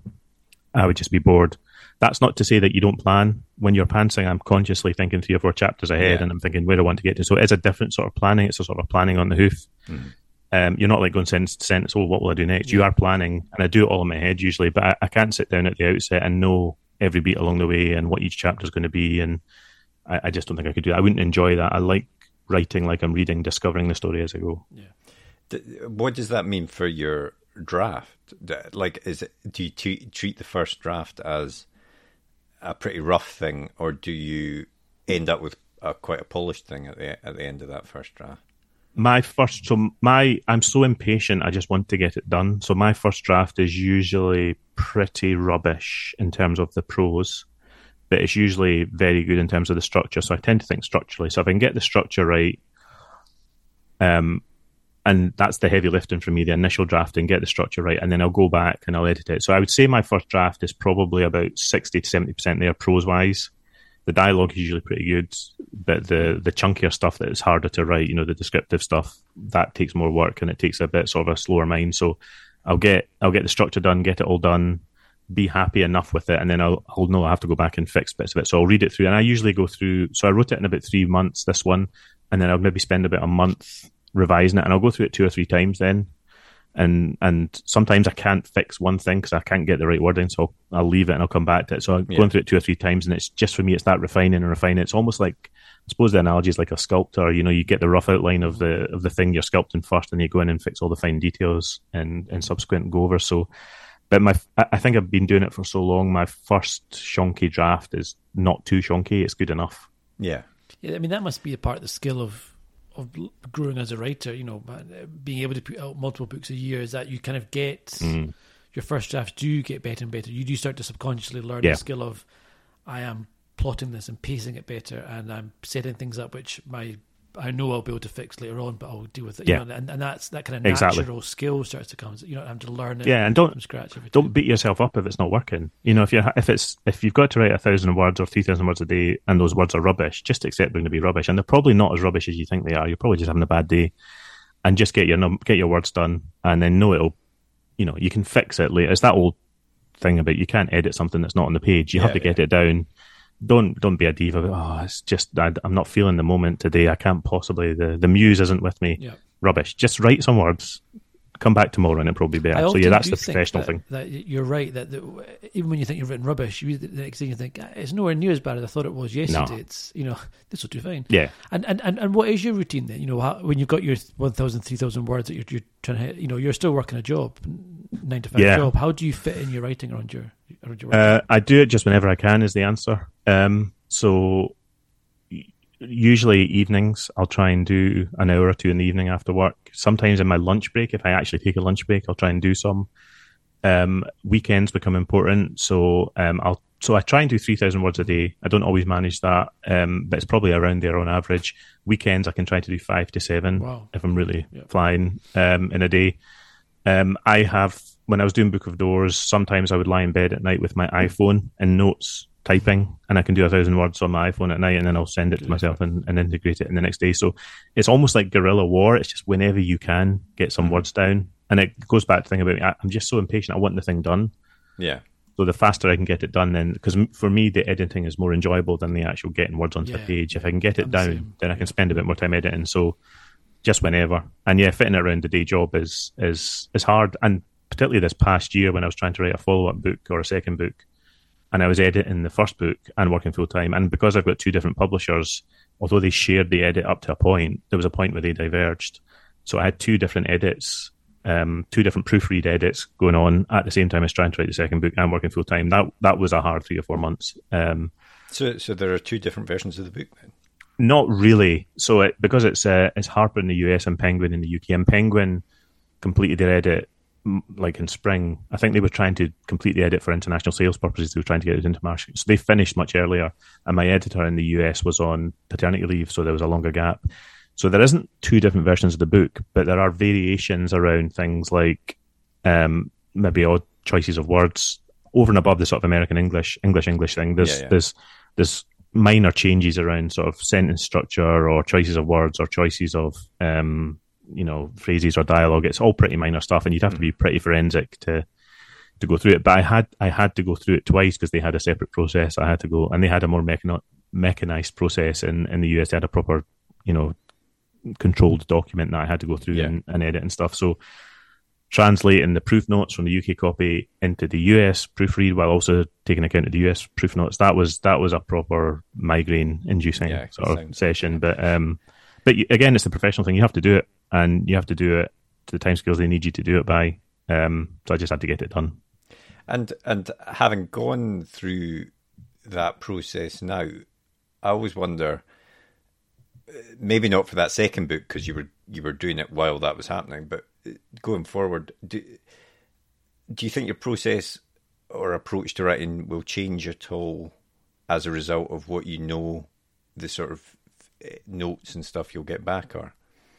Speaker 5: I would just be bored. That's not to say that you don't plan. When you're pantsing, I'm consciously thinking 3 or 4 chapters ahead, and I'm thinking where I want to get to. So it's a different sort of planning. It's a sort of planning on the hoof. You're not like going sentence to sentence, what will I do next? You are planning, and I do it all in my head usually, but I can't sit down at the outset and know every beat along the way and what each chapter is going to be. And I just don't think I could do that. I wouldn't enjoy that. I like writing like I'm reading, discovering the story as I go.
Speaker 1: Yeah. What does that mean for your draft? Like, do you treat the first draft as a pretty rough thing, or do you end up with quite a polished thing at the end of that first draft? I'm so impatient. I just want to get it done. So my first draft is usually pretty rubbish in terms of the prose, but it's usually very good in terms of the structure. So I tend to think structurally. So if I can get the structure right, and that's the heavy lifting for me, the initial drafting, get the structure right, and then I'll go back and I'll edit it. So I would say my first draft is probably about 60 to 70% there prose-wise. The dialogue is usually pretty good, but the chunkier stuff that is harder to write, the descriptive stuff, that takes more work, and it takes a bit sort of a slower mind. So I'll get the structure done, get it all done, be happy enough with it, and then I'll know I have to go back and fix bits of it. So I'll read it through, and I usually go through. So I wrote it in about 3 months, this one, and then I'll maybe spend about a month revising it, and I'll go through it 2 or 3 times then. And sometimes I can't fix one thing because I can't get the right wording, so I'll leave it and I'll come back to it. So I'm going through it 2 or 3 times, and it's just, for me, it's that refining. It's almost like, I suppose the analogy is like a sculptor. You get the rough outline of the thing you're sculpting first, and you go in and fix all the fine details and subsequent go over. So, but I think I've been doing it for so long. My first shonky draft is not too shonky; it's good enough.
Speaker 2: Yeah. I mean, that must be a part of the skill of growing as a writer, being able to put out multiple books a year, is that you kind of get your first drafts do get better and better. You do start to subconsciously learn the skill of, I am plotting this and pacing it better, and I'm setting things up which my I know I'll be able to fix later on, but I'll deal with it.
Speaker 5: Yeah.
Speaker 2: You know, and that's that kind of
Speaker 5: Exactly.
Speaker 2: natural skill starts to come. You don't have to learn it.
Speaker 5: Yeah, and
Speaker 2: from scratch every time.
Speaker 5: don't beat yourself up if it's not working. You know, if you've got to write 1,000 words or 3,000 words a day, and those words are rubbish, just accept they're going to be rubbish, and they're probably not as rubbish as you think they are. You're probably just having a bad day, and just get your words done, and then you can fix it later. It's that old thing about you can't edit something that's not on the page. You have to get it down. Don't be a diva. Oh, it's just I'm not feeling the moment today. I can't possibly. The muse isn't with me.
Speaker 2: Yeah.
Speaker 5: Rubbish. Just write some words. Come back tomorrow and it'll probably be better. So yeah, that's the professional thing.
Speaker 2: That you're right. That even when you think you've written rubbish, the next thing you think it's nowhere near as bad as I thought it was yesterday.
Speaker 5: No.
Speaker 2: It's this will do fine.
Speaker 5: Yeah.
Speaker 2: And what is your routine then? When you've got your 1,000, 3,000 words that you're trying to hit, you're still working a job, 9 to 5 job. How do you fit in your writing around your work?
Speaker 5: I do it just whenever I can is the answer. So usually evenings, I'll try and do an hour or two in the evening after work. Sometimes in my lunch break, if I actually take a lunch break, I'll try and do some. Weekends become important, so I try and do 3,000 words a day. I don't always manage that, but it's probably around there on average. Weekends, I can try to do 5 to 7 if I'm really flying in a day. When I was doing Book of Doors, sometimes I would lie in bed at night with my iPhone and notes typing, and I can do 1,000 words on my iPhone at night, and then I'll send it to myself and integrate it in the next day. So it's almost like guerrilla war. It's just whenever you can get some words down. And it goes back to the thing about I'm just so impatient. I want the thing done.
Speaker 1: Yeah.
Speaker 5: So the faster I can get it done, then, because for me, the editing is more enjoyable than the actual getting words onto the page. If I can get it down, then I can spend a bit more time editing. So just whenever. And yeah, fitting it around the day job is hard. And particularly this past year when I was trying to write a follow-up book or a second book, and I was editing the first book and working full-time. And because I've got 2 different publishers, although they shared the edit up to a point, there was a point where they diverged. So I had 2 different edits, 2 different proofread edits going on at the same time as trying to write the second book and working full-time. That was a hard 3 or 4 months.
Speaker 1: So there are 2 different versions of the book then?
Speaker 5: Not really. So because it's Harper in the US and Penguin in the UK, and Penguin completed their edit like in spring. I think they were trying to complete the edit for international sales purposes. They were trying to get it into market. So they finished much earlier. And my editor in the US was on paternity leave, so there was a longer gap. So there isn't 2 different versions of the book, but there are variations around things like maybe odd choices of words over and above the sort of American English thing. There's minor changes around sort of sentence structure or choices of words or choices of phrases or dialogue. It's all pretty minor stuff, and you'd have to be pretty forensic to go through it. But I had to go through it twice because they had a separate process. I had to go, and they had a more mechanized process in the US. They had a proper, controlled document that I had to go through and edit and stuff. So translating the proof notes from the UK copy into the US proofread while also taking account of the US proof notes, that was a proper migraine-inducing sort of session. But again, it's the professional thing. You have to do it, and you have to do it to the timescales they need you to do it by. So I just had to get it done.
Speaker 1: And having gone through that process now, I always wonder, maybe not for that second book because you were doing it while that was happening, but going forward, do you think your process or approach to writing will change at all as a result of what you know, the sort of notes and stuff you'll get back? Or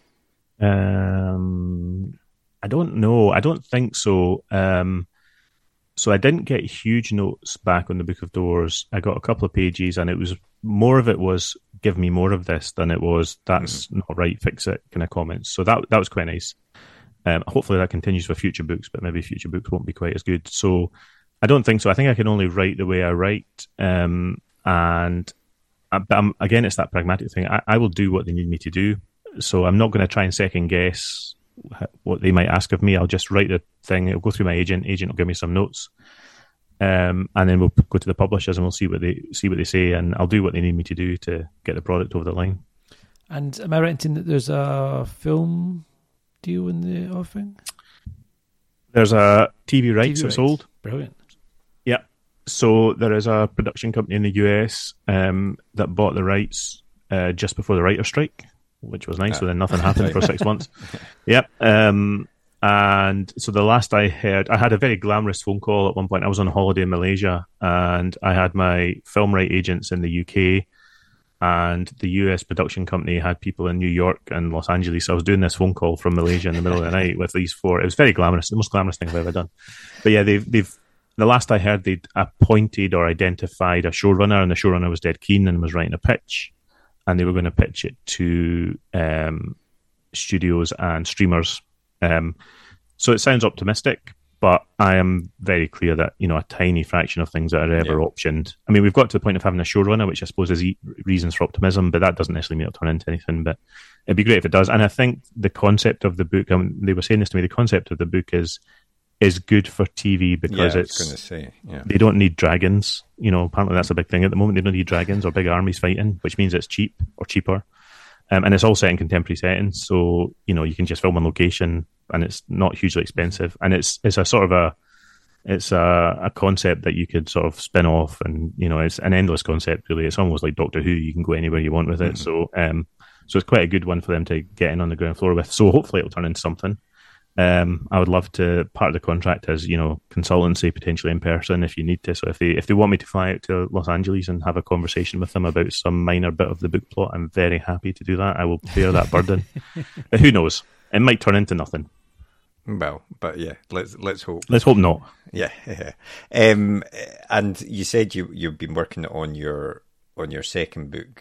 Speaker 5: I don't know. I don't think so. So I didn't get huge notes back on the Book of Doors. I got a couple of pages, and it was more of it was give me more of this than it was that's not right, fix it kind of comments. So that was quite nice. Hopefully that continues for future books, but maybe future books won't be quite as good. So I don't think so. I think I can only write the way I write. But again, it's that pragmatic thing. I will do what they need me to do. So I'm not going to try and second guess what they might ask of me. I'll just write the thing. It'll go through my agent. Agent will give me some notes. And then we'll go to the publishers and we'll see what they say, and I'll do what they need me to do to get the product over the line.
Speaker 2: And am I right in saying that there's a film deal in the offing?
Speaker 5: There's a TV rights are sold.
Speaker 2: Brilliant.
Speaker 5: Yeah. So there is a production company in the US that bought the rights just before the writer's strike, which was nice. So then nothing happened for 6 months. Yep. And so the last I heard, I had a very glamorous phone call at one point. I was on holiday in Malaysia, and I had my film right agents in the UK and the US production company had people in New York and Los Angeles. I was doing this phone call from Malaysia in the middle of the night with these 4. It was very glamorous, the most glamorous thing I've ever done. But yeah, they've the last I heard, they'd appointed or identified a showrunner, and the showrunner was dead keen and was writing a pitch, and they were going to pitch it to studios and streamers. So it sounds optimistic, but I am very clear that, a tiny fraction of things that are ever optioned. I mean, we've got to the point of having a showrunner, which I suppose is reasons for optimism, but that doesn't necessarily mean it'll turn into anything. But it'd be great if it does. And I think the concept of the book, they were saying this to me, the concept of the book is good for TV because they don't need dragons. Apparently that's a big thing at the moment. They don't need dragons or big armies fighting, which means it's cheap or cheaper. And it's all set in contemporary settings, so you can just film on location, and it's not hugely expensive. And it's a sort of a concept that you could sort of spin off, and it's an endless concept really. It's almost like Doctor Who. You can go anywhere you want with it. So it's quite a good one for them to get in on the ground floor with. So hopefully it'll turn into something. I would love to. Part of the contract is, consultancy potentially in person if you need to. So if they want me to fly out to Los Angeles and have a conversation with them about some minor bit of the book plot, I'm very happy to do that. I will bear that burden. But who knows? It might turn into nothing.
Speaker 1: Well, but yeah, let's hope.
Speaker 5: Let's hope not.
Speaker 1: Yeah. And you said you've been working on your second book.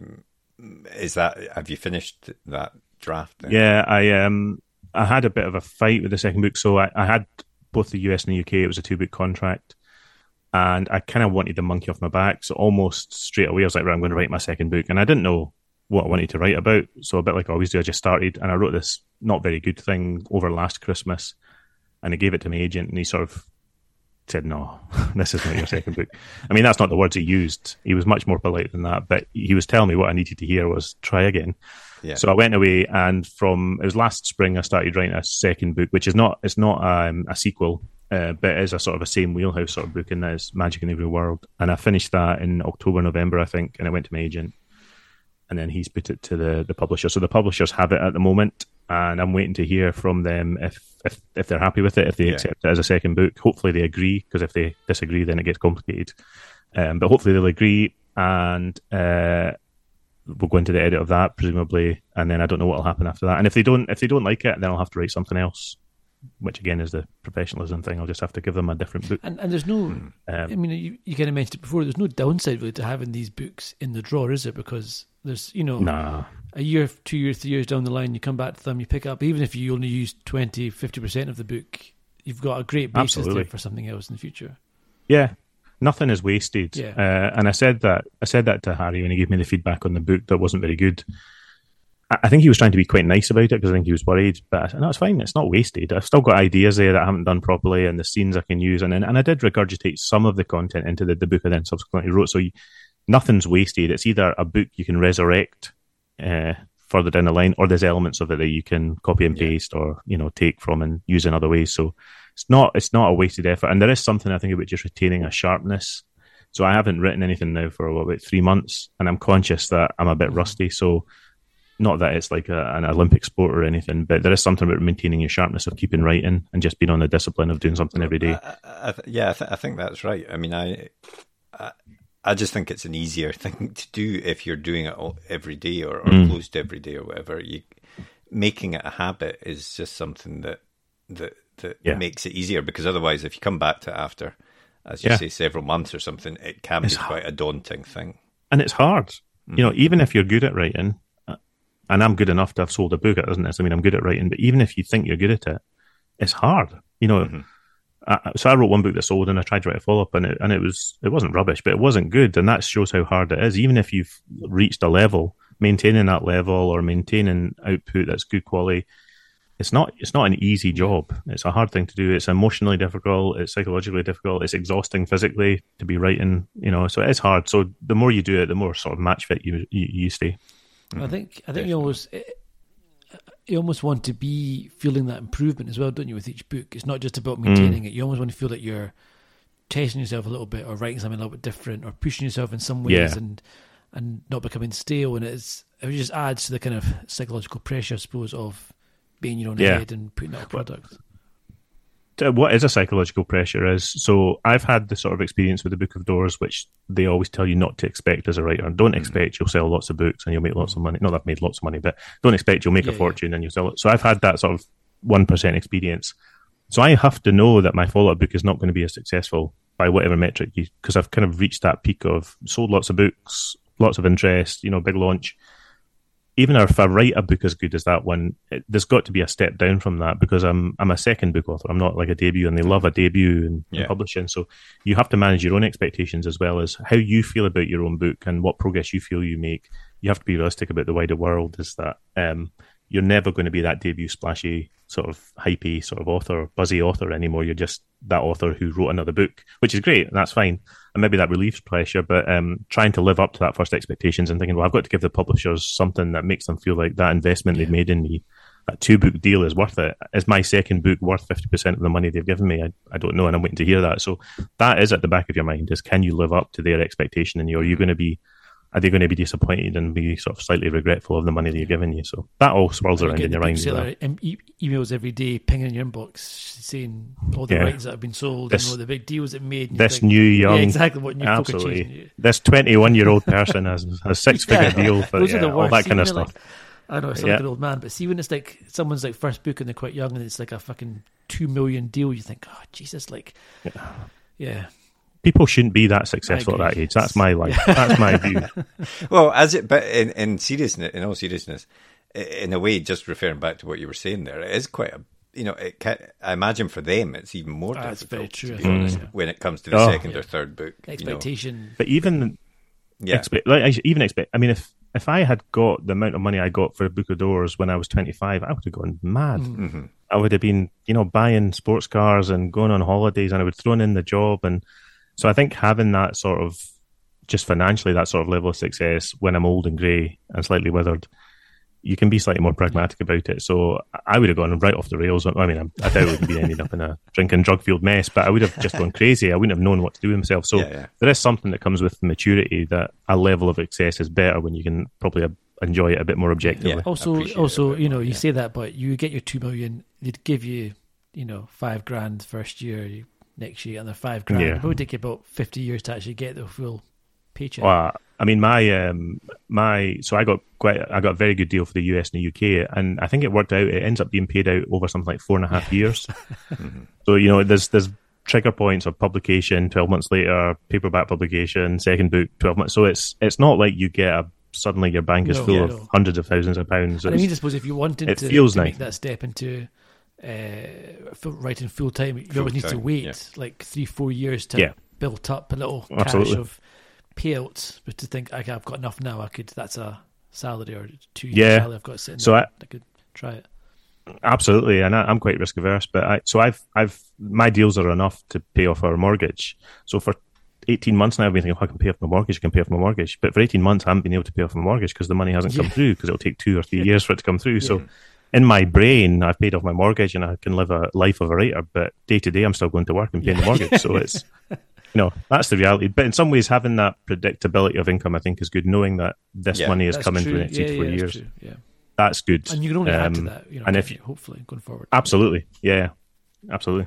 Speaker 1: Have you finished that draft then?
Speaker 5: Yeah, I had a bit of a fight with the second book. So I had both the US and the UK. It was a 2-book contract. And I kind of wanted the monkey off my back. So almost straight away, I was like, right, I'm going to write my second book. And I didn't know what I wanted to write about. So a bit like I always do, I just started. And I wrote this not very good thing over last Christmas. And I gave it to my agent. And he sort of said, no, this is not your second book. I mean, that's not the words he used. He was much more polite than that. But he was telling me what I needed to hear was try again. Yeah. So I went away, and it was last spring I started writing a second book, which is not a sequel, but it is a sort of a same wheelhouse sort of book, and that is Magic in the Real World. And I finished that in October, November, I think, and I went to my agent, and then he's put it to the publisher. So the publishers have it at the moment, and I'm waiting to hear from them if they're happy with it, if they accept it as a second book. Hopefully they agree, because if they disagree, then it gets complicated. But hopefully they'll agree, and we'll go into the edit of that presumably, and then I don't know what will happen after that. And if they don't like it, then I'll have to write something else, which again is the professionalism thing. I'll just have to give them a different book.
Speaker 2: And there's no, I mean, you kind of mentioned it before. There's no downside really to having these books in the drawer, is it? Because there's a year, 2 years, 3 years down the line, you come back to them, you pick up. Even if you only use 20-50% of the book, you've got a great basis there for something else in the future.
Speaker 5: Yeah. Nothing is wasted.
Speaker 2: Yeah.
Speaker 5: And I said that to Harry when he gave me the feedback on the book that wasn't very good. I think he was trying to be quite nice about it because I think he was worried. But I said, no, it's fine. It's not wasted. I've still got ideas there that I haven't done properly, and the scenes I can use. And I did regurgitate some of the content into the book I then subsequently wrote. So nothing's wasted. It's either a book you can resurrect further down the line, or there's elements of it that you can copy and paste or take from and use in other ways. So it's not a wasted effort. And there is something I think about just retaining a sharpness. So I haven't written anything now for about 3 months, and I'm conscious that I'm a bit rusty. So not that it's like an Olympic sport or anything, but there is something about maintaining your sharpness of keeping writing and just being on the discipline of doing something every day.
Speaker 1: I think that's right. I mean, I just think it's an easier thing to do if you're doing it every day or close to every day or whatever. Making it a habit is just something that makes it easier, because otherwise, if you come back to it after, as you say, several months or something, it can be quite a daunting thing.
Speaker 5: And it's hard. Even if you're good at writing, and I'm good enough to have sold a book, it doesn't necessarily mean I'm good at writing, but even if you think you're good at it, it's hard. So I wrote one book that sold, and I tried to write a follow-up, and it wasn't rubbish, but it wasn't good, and that shows how hard it is. Even if you've reached a level, maintaining that level or maintaining output that's good quality, it's not an easy job. It's a hard thing to do. It's emotionally difficult. It's psychologically difficult. It's exhausting physically to be writing. So it is hard. So the more you do it, the more sort of match fit you stay.
Speaker 2: I think you almost want to be feeling that improvement as well, don't you? With each book, it's not just about maintaining it. You almost want to feel that you're testing yourself a little bit, or writing something a little bit different, or pushing yourself in some ways, and not becoming stale. And it just adds to the kind of psychological pressure, I suppose, of being your own head and putting out a product.
Speaker 5: what is a psychological pressure is, so I've had the sort of experience with the Book of Doors, which they always tell you not to expect as a writer. Don't expect you'll sell lots of books and you'll make lots of money. Not that I've made lots of money, but don't expect you'll make a fortune and you'll sell it. So I've had that sort of 1% experience. So I have to know that my follow-up book is not going to be as successful by whatever metric, because I've kind of reached that peak of sold lots of books, lots of interest, big launch. Even if I write a book as good as that one, there's got to be a step down from that, because I'm a second book author. I'm not like a debut, and they love a debut and publishing. So you have to manage your own expectations as well as how you feel about your own book and what progress you feel you make. You have to be realistic about the wider world, is that you're never going to be that debut splashy, sort of hypey sort of author, buzzy author anymore. You're just that author who wrote another book, which is great, and that's fine. And maybe that relieves pressure, but trying to live up to that first expectations and thinking, well, I've got to give the publishers something that makes them feel like that investment they've made in me, that 2-book deal is worth it. Is my second book worth 50% of the money they've given me? I don't know, and I'm waiting to hear that. So that is at the back of your mind, is can you live up to their expectation, and are they going to be disappointed and be sort of slightly regretful of the money they're giving you? So that all swirls around in your mind.
Speaker 2: Emails every day pinging in your inbox saying all the rights that have been sold and all the big deals it made.
Speaker 5: This new young...
Speaker 2: Yeah, exactly what new
Speaker 5: absolutely.
Speaker 2: Folk are
Speaker 5: this 21-year-old person has a 6-figure deal for all that kind of stuff.
Speaker 2: Like, I know, it's like an old man, but see when it's like someone's like first book and they're quite young and it's like a fucking 2 million deal, you think, oh, Jesus, like... Yeah.
Speaker 5: People shouldn't be that successful at that age. That's my life. That's my view.
Speaker 1: Well, but in seriousness, in all seriousness, in a way, just referring back to what you were saying there, it is quite a, I imagine for them it's even more difficult,
Speaker 2: very true,
Speaker 1: to be honest, when it comes to the second or third book.
Speaker 2: Expectation.
Speaker 5: But even, I mean, if I had got the amount of money I got for a Book of Doors when I was 25, I would have gone mad. Mm-hmm. I would have been, buying sports cars and going on holidays, and I would have thrown in the job. And so I think having that sort of, just financially, that sort of level of success when I'm old and grey and slightly withered, you can be slightly more pragmatic about it. So I would have gone right off the rails. I mean, I doubt I would be ended up in a drinking, drug-fueled mess, but I would have just gone crazy. I wouldn't have known what to do with myself. So there is something that comes with maturity, that a level of excess is better when you can probably enjoy it a bit more objectively.
Speaker 2: Yeah. Also, you say that, but you get your 2 million, they'd give you, $5,000 first year, next year, and they're $5,000. Yeah. It would take you about 50 years to actually get the full paycheck.
Speaker 5: Well, I mean, so I got a very good deal for the US and the UK, and I think it worked out. It ends up being paid out over something like 4.5 years. So there's trigger points of publication, 12 months later, paperback publication, second book, 12 months. So it's not like you get suddenly your bank is full of hundreds of thousands of pounds.
Speaker 2: I mean, I suppose if you wanted to make that step into writing full time, you always need to wait like 3-4 years to build up a little cash of payouts, but to think I've got enough now, that's a salary or 2 years salary I've got sitting there, I could try it.
Speaker 5: Absolutely, and I'm quite risk averse, but I've my deals are enough to pay off our mortgage. So for 18 months now, I've been thinking, I can pay off my mortgage, but for 18 months I haven't been able to pay off my mortgage because the money hasn't come through, because it'll take 2 or 3 years for it to come through. So in my brain, I've paid off my mortgage and I can live a life of a writer, but day to day I'm still going to work and paying the mortgage. So it's, that's the reality. But in some ways, having that predictability of income, I think, is good, knowing that this money is coming for the next 3 to 4 years. That's good.
Speaker 2: And you can only add to that, and if hopefully going forward.
Speaker 5: Absolutely. Yeah, absolutely.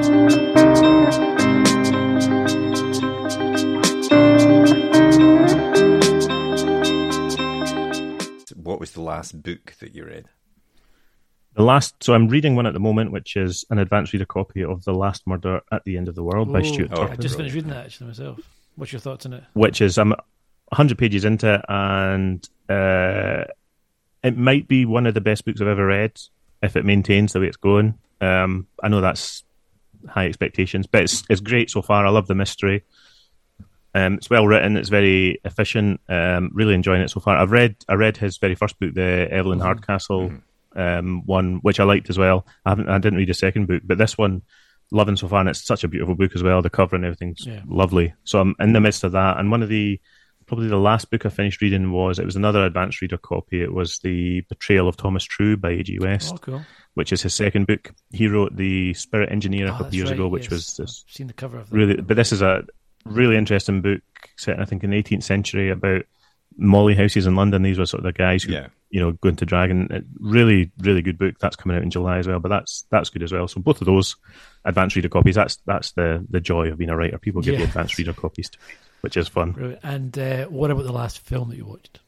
Speaker 1: What was the last book that you read?
Speaker 5: So I'm reading one at the moment, which is an advanced reader copy of The Last Murder at the End of the World by Stuart Turtle.
Speaker 2: I just finished reading that actually myself. What's your thoughts on it?
Speaker 5: Which is, I'm 100 pages into it, and it might be one of the best books I've ever read if it maintains the way it's going. I know that's high expectations, but it's great so far. I love the mystery. It's well written. It's very efficient. Really enjoying it so far. I read his very first book, the Evelyn Hardcastle one, which I liked as well. I didn't read his second book, but this one, loving so far, and it's such a beautiful book as well. The cover and everything's lovely. So I'm in the midst of that. And probably the last book I finished reading it was another advanced reader copy. It was The Betrayal of Thomas True by A.G. West, which is his second book. He wrote The Spirit Engineer a couple of years ago, which was this.
Speaker 2: I've seen the cover of that.
Speaker 5: But this is a really interesting book set, I think, in the 18th century about Molly Houses in London. These were sort of the guys who,
Speaker 1: Yeah.
Speaker 5: go into Dragon. Really, really good book. That's coming out in July as well, but that's good as well. So both of those advanced reader copies, that's the joy of being a writer. People give you advanced reader copies to read, which is fun.
Speaker 2: Brilliant. And what about the last film that you watched?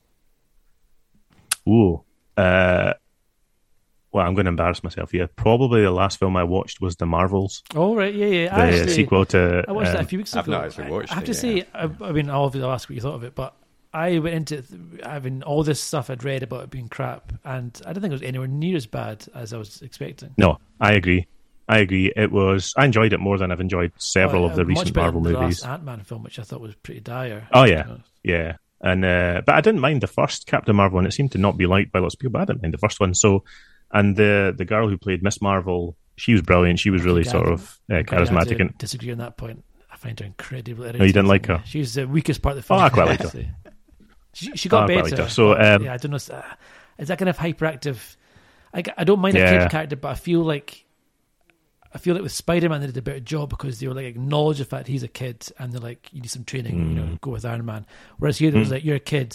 Speaker 5: Ooh. Well, I'm going to embarrass myself here. Probably the last film I watched was The Marvels,
Speaker 2: Oh, right, yeah.
Speaker 5: the sequel to...
Speaker 2: I watched that a few weeks ago.
Speaker 1: I've not actually watched
Speaker 2: I have
Speaker 1: it,
Speaker 2: to say, I mean, I'll obviously ask what you thought of it, but I went into it having all this stuff I'd read about it being crap, and I don't think it was anywhere near as bad as I was expecting.
Speaker 5: No, I agree. I enjoyed it more than I've enjoyed several of the recent
Speaker 2: much better
Speaker 5: Marvel
Speaker 2: than the
Speaker 5: movies.
Speaker 2: last Ant-Man film, which I thought was pretty dire.
Speaker 5: Oh, yeah. And but I didn't mind the first Captain Marvel, and it seemed to not be liked by lots of people, but I didn't mind the first one. So, and the girl who played Miss Marvel, she was brilliant. She was really sort of charismatic.
Speaker 2: I disagree on that point. I find her incredibly irritating.
Speaker 5: No, you didn't like her?
Speaker 2: She's the weakest part of the
Speaker 5: Oh,
Speaker 2: film.
Speaker 5: I quite liked her.
Speaker 2: She got
Speaker 5: I quite
Speaker 2: better.
Speaker 5: liked her. So,
Speaker 2: yeah, I don't know. Is that kind of hyperactive? I don't mind a kid character, but I feel like with Spider-Man they did a better job because they were like acknowledge the fact he's a kid and they're like, you need some training, go with Iron Man. Whereas here there was like, you're a kid,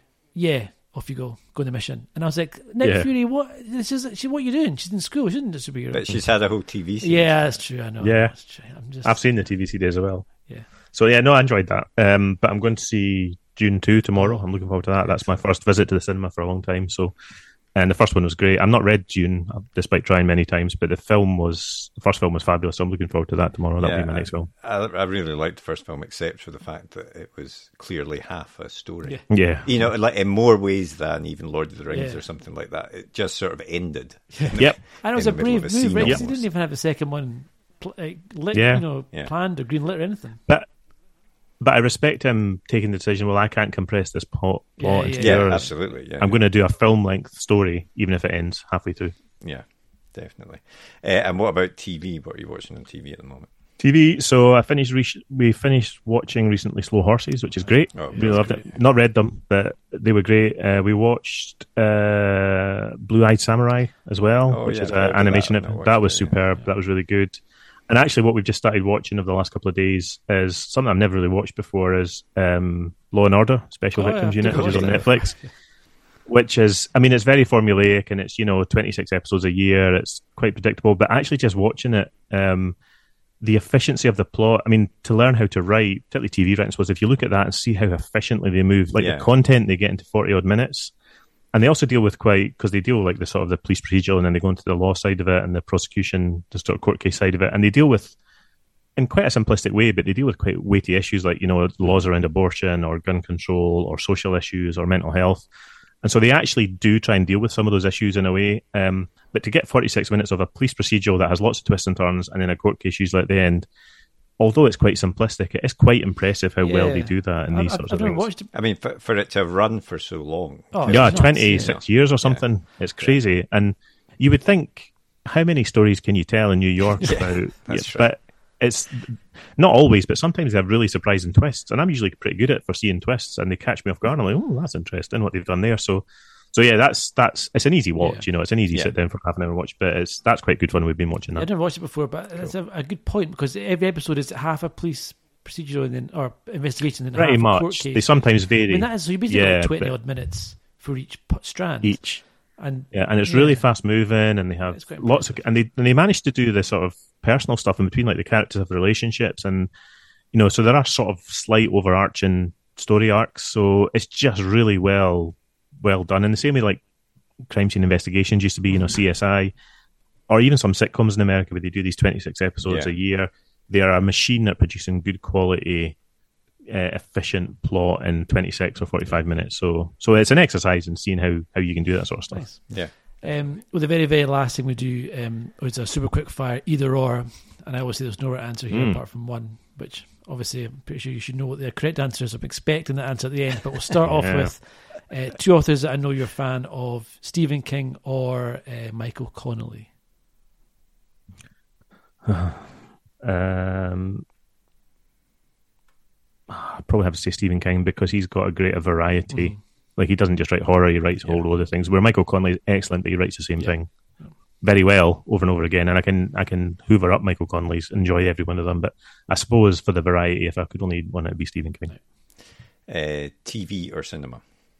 Speaker 2: off you go on the mission. And I was like, Nick Fury, what are you doing? She's in school, she isn't a superhero.
Speaker 1: But she's had a whole TV series.
Speaker 2: Yeah, that's true. I know.
Speaker 5: Yeah.
Speaker 2: That's true.
Speaker 5: I've seen the TV series as well.
Speaker 2: Yeah.
Speaker 5: So I enjoyed that. But I'm going to see Dune 2 tomorrow. I'm looking forward to that. That's my first visit to the cinema for a long time. So, and the first one was great. I've not read Dune, despite trying many times, but the first film was fabulous. So I'm looking forward to that tomorrow. That'll be my next film.
Speaker 1: I really liked the first film, except for the fact that it was clearly half a story.
Speaker 5: Yeah.
Speaker 1: Like in more ways than even Lord of the Rings or something like that. It just sort of ended.
Speaker 5: Yep.
Speaker 2: And it was a brave move, right? Because he didn't even have a second one planned or greenlit or anything.
Speaker 5: But I respect him taking the decision, well, I can't compress this plot into 2 hours.
Speaker 1: Absolutely. Yeah,
Speaker 5: I'm going to do a film-length story, even if it ends halfway through.
Speaker 1: Yeah, definitely. And what about TV? What are you watching on TV at the moment?
Speaker 5: TV, so we finished watching recently Slow Horses, which is great.
Speaker 1: Oh,
Speaker 5: really loved it. Not read them, but they were great. We watched Blue-Eyed Samurai as well, which is an animation. That was superb. Yeah. That was really good. And actually, what we've just started watching over the last couple of days is something I've never really watched before is Law and Order, Special Victims Unit, which is on Netflix. Which is, I mean, it's very formulaic and it's, 26 episodes a year. It's quite predictable, but actually just watching it, the efficiency of the plot, I mean, to learn how to write, particularly TV writing, I suppose, if you look at that and see how efficiently they move, like the content they get into 40 odd minutes. And they also deal with because they deal with the sort of the police procedural and then they go into the law side of it and the prosecution, the sort of court case side of it. And they deal with, in quite a simplistic way, but they deal with quite weighty issues like, laws around abortion or gun control or social issues or mental health. And so they actually do try and deal with some of those issues in a way. But to get 46 minutes of a police procedural that has lots of twists and turns and then a court case usually at the end, although it's quite simplistic, it is quite impressive how well they do that in these sorts of things.
Speaker 1: I mean, for it to have run for so long.
Speaker 5: 26 years or something. Yeah. It's crazy. Yeah. And you would think, how many stories can you tell in New York about... But it's not always, but sometimes they have really surprising twists. And I'm usually pretty good at foreseeing twists, and they catch me off guard. I'm like, oh, that's interesting what they've done there. So yeah, that's it's an easy watch. It's an easy sit down for half an hour watch, but that's quite good fun. We've been watching that.
Speaker 2: I've never watched it before, but that's a good point because every episode is half a police procedural and then or investigation and then
Speaker 5: pretty
Speaker 2: half
Speaker 5: much.
Speaker 2: A court case.
Speaker 5: They sometimes vary.
Speaker 2: I mean, that is so you basically got 20 odd minutes for each strand. And
Speaker 5: it's really fast moving, and they have lots of, and they managed to do this sort of personal stuff in between, like the characters have relationships, and so there are sort of slight overarching story arcs. So it's just really well done. In the same way, like crime scene investigations used to be, CSI, or even some sitcoms in America where they do these 26 episodes a year. They are a machine at producing good quality, efficient plot in 26 or 45 minutes. So it's an exercise in seeing how you can do that sort of stuff.
Speaker 2: Nice.
Speaker 1: Yeah.
Speaker 2: Well, the very, very last thing we do is a super quick fire either or, and I always say there's no right answer here apart from one, which obviously I'm pretty sure you should know what the correct answer is. I'm expecting that answer at the end, but we'll start off with two authors that I know you're a fan of, Stephen King or Michael Connelly.
Speaker 5: I'd probably have to say Stephen King because he's got a greater variety. Like, he doesn't just write horror, he writes a whole load of things. Where Michael Connelly is excellent, but he writes the same thing very well over and over again. And I can hoover up Michael Connelly's, enjoy every one of them. But I suppose for the variety, if I could only want it to be Stephen King.
Speaker 1: TV or cinema?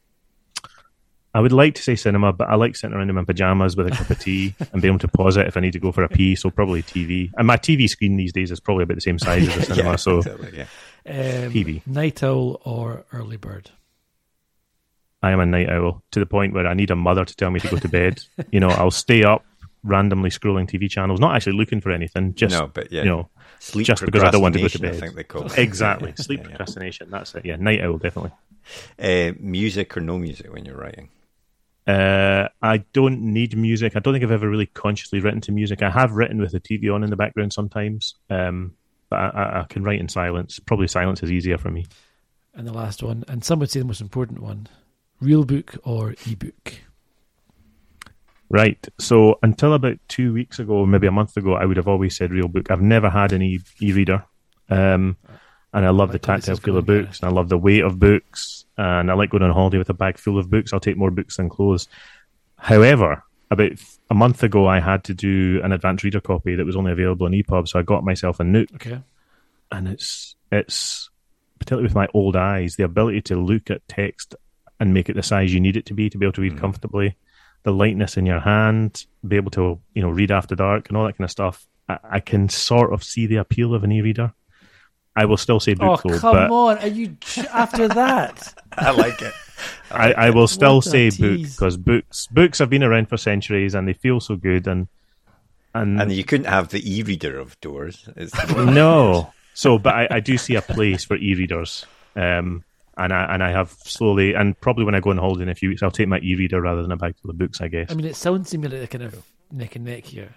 Speaker 5: I would like to say cinema, but I like sitting around in my pajamas with a cup of tea and being able to pause it if I need to go for a pee. So probably TV. And my TV screen these days is probably about the same size as the cinema.
Speaker 1: Yeah,
Speaker 5: so
Speaker 1: exactly, yeah.
Speaker 5: TV.
Speaker 2: Night owl or early bird?
Speaker 5: I am a night owl to the point where I need a mother to tell me to go to bed. I'll stay up randomly scrolling TV channels, not actually looking for anything, just
Speaker 1: sleep
Speaker 5: just because I don't want to go to
Speaker 1: procrastination,
Speaker 5: bed.
Speaker 1: I think they call it.
Speaker 5: Exactly, sleep procrastination. That's it. Yeah, night owl definitely.
Speaker 1: Music or no music when you're writing?
Speaker 5: I don't need music. I don't think I've ever really consciously written to music. I have written with the TV on in the background sometimes, but I can write in silence. Probably silence is easier for me.
Speaker 2: And the last one, and some would say the most important one, real book or ebook?
Speaker 5: Right. So until about 2 weeks ago, maybe a month ago, I would have always said real book. I've never had an e-reader. And I love the tactile feel of books, and I love the weight of books, and I like going on holiday with a bag full of books. I'll take more books than clothes. However, about a month ago, I had to do an advanced reader copy that was only available on EPUB, so I got myself a Nook.
Speaker 2: Okay.
Speaker 5: And it's particularly with my old eyes, the ability to look at text and make it the size you need it to be able to read comfortably, the lightness in your hand, be able to read after dark and all that kind of stuff. I can sort of see the appeal of an e-reader. I will still say book, though.
Speaker 2: Come on. Are you after that?
Speaker 1: I like it.
Speaker 5: I will still say book,
Speaker 2: tease.
Speaker 5: because books have been around for centuries and they feel so good. And
Speaker 1: you couldn't have the e-reader of doors.
Speaker 5: no. So, but I do see a place for e-readers. And I have slowly, and probably when I go on holiday in a few weeks, I'll take my e-reader rather than a bag full of books, I guess.
Speaker 2: I mean, it sounds to me like a kind of neck and neck here.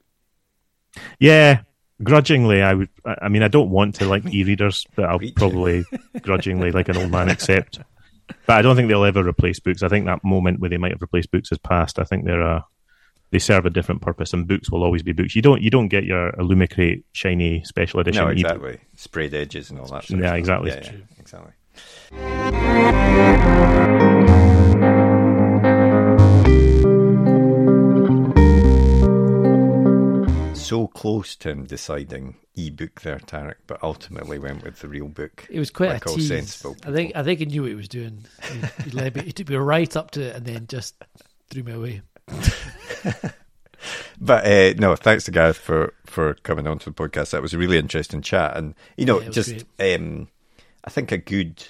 Speaker 5: Yeah. Grudgingly, I don't want to like e-readers, but I'll probably grudgingly, like an old man, accept. But I don't think they'll ever replace books. I think that moment where they might have replaced books is past. I think they serve a different purpose, and books will always be books. You don't get your Illumicrate shiny special edition.
Speaker 1: No, exactly. Sprayed edges and all that. Sort of stuff.
Speaker 5: Exactly.
Speaker 1: Yeah, exactly. So close to him deciding e-book there, Tarek, but ultimately went with the real book.
Speaker 2: It was quite
Speaker 1: like
Speaker 2: a
Speaker 1: all
Speaker 2: tease.
Speaker 1: sensible
Speaker 2: I think he knew what he was doing. He took me right up to it and then just threw me away.
Speaker 1: But no, thanks to Gareth for coming on to the podcast. That was a really interesting chat, and I think a good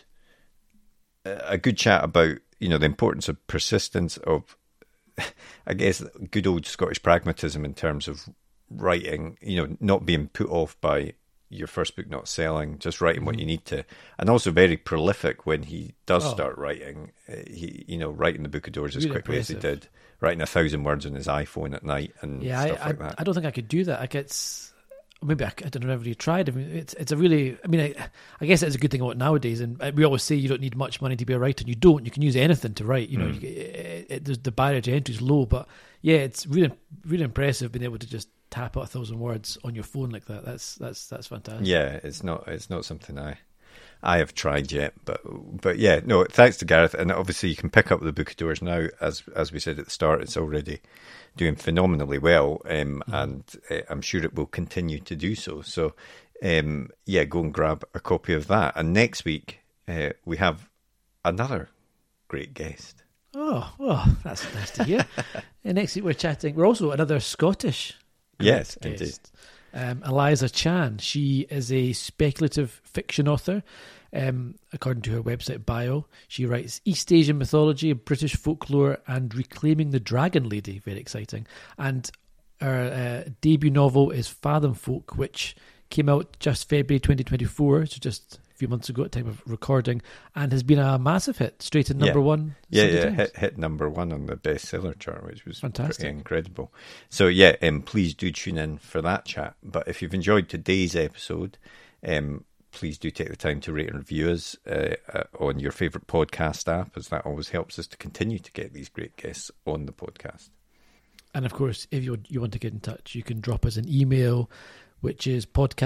Speaker 1: chat about the importance of persistence, of I guess good old Scottish pragmatism in terms of writing, not being put off by your first book not selling, just writing what you need to, and also very prolific when he does start writing. Writing the Book of Doors as
Speaker 2: really
Speaker 1: quickly
Speaker 2: impressive.
Speaker 1: as he did, writing 1,000 words on his iPhone at night and stuff like that.
Speaker 2: I don't think I could do that. Maybe I don't know if you tried. I mean, it's a really. I mean, I guess it's a good thing about nowadays. And we always say you don't need much money to be a writer. You don't. You can use anything to write. The barrier to entry is low. But yeah, it's really, really impressive being able to just tap out 1,000 words on your phone like that. That's fantastic.
Speaker 1: Yeah, it's not something I have tried yet, but yeah, no. Thanks to Gareth, and obviously you can pick up the Book of Doors now. As we said at the start, it's already doing phenomenally well, and I'm sure it will continue to do so. So, go and grab a copy of that. And next week we have another great guest.
Speaker 2: Oh, that's nice to hear. And next week we're also another Scottish.
Speaker 1: Yes,
Speaker 2: guest. Eliza Chan. She is a speculative fiction author. According to her website bio, she writes East Asian mythology, British folklore, and Reclaiming the Dragon Lady. Very exciting. And her debut novel is Fathom Folk, which came out just February 2024, so just a few months ago at the time of recording, and has been a massive hit, straight to number one.
Speaker 1: Hit number one on the bestseller chart, which was
Speaker 2: fantastic,
Speaker 1: pretty incredible. So please do tune in for that chat. But if you've enjoyed today's episode, please do take the time to rate and review us on your favourite podcast app, as that always helps us to continue to get these great guests on the podcast.
Speaker 2: And of course, if you want to get in touch, you can drop us an email, which is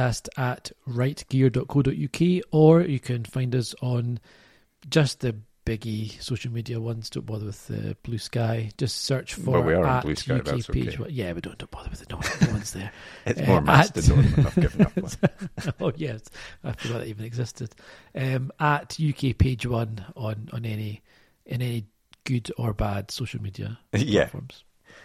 Speaker 2: podcast@rightgear.co.uk, or you can find us on just the biggie social media ones. Don't bother with the Blue Sky. Just search for
Speaker 1: we are on
Speaker 2: at
Speaker 1: Blue Sky,
Speaker 2: UK
Speaker 1: that's
Speaker 2: page.
Speaker 1: okay.
Speaker 2: Yeah, we don't bother with it. No one's there.
Speaker 1: It's more Mastodon than I've given up on.
Speaker 2: Oh yes, I forgot that even existed. At UK page 1 on any good or bad social media
Speaker 1: Yeah.
Speaker 2: platforms.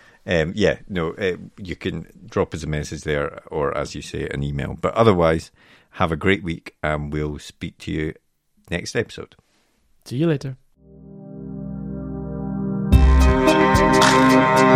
Speaker 1: You can drop us a message there, or as you say, an email. But otherwise, have a great week, and we'll speak to you next episode.
Speaker 2: See you later.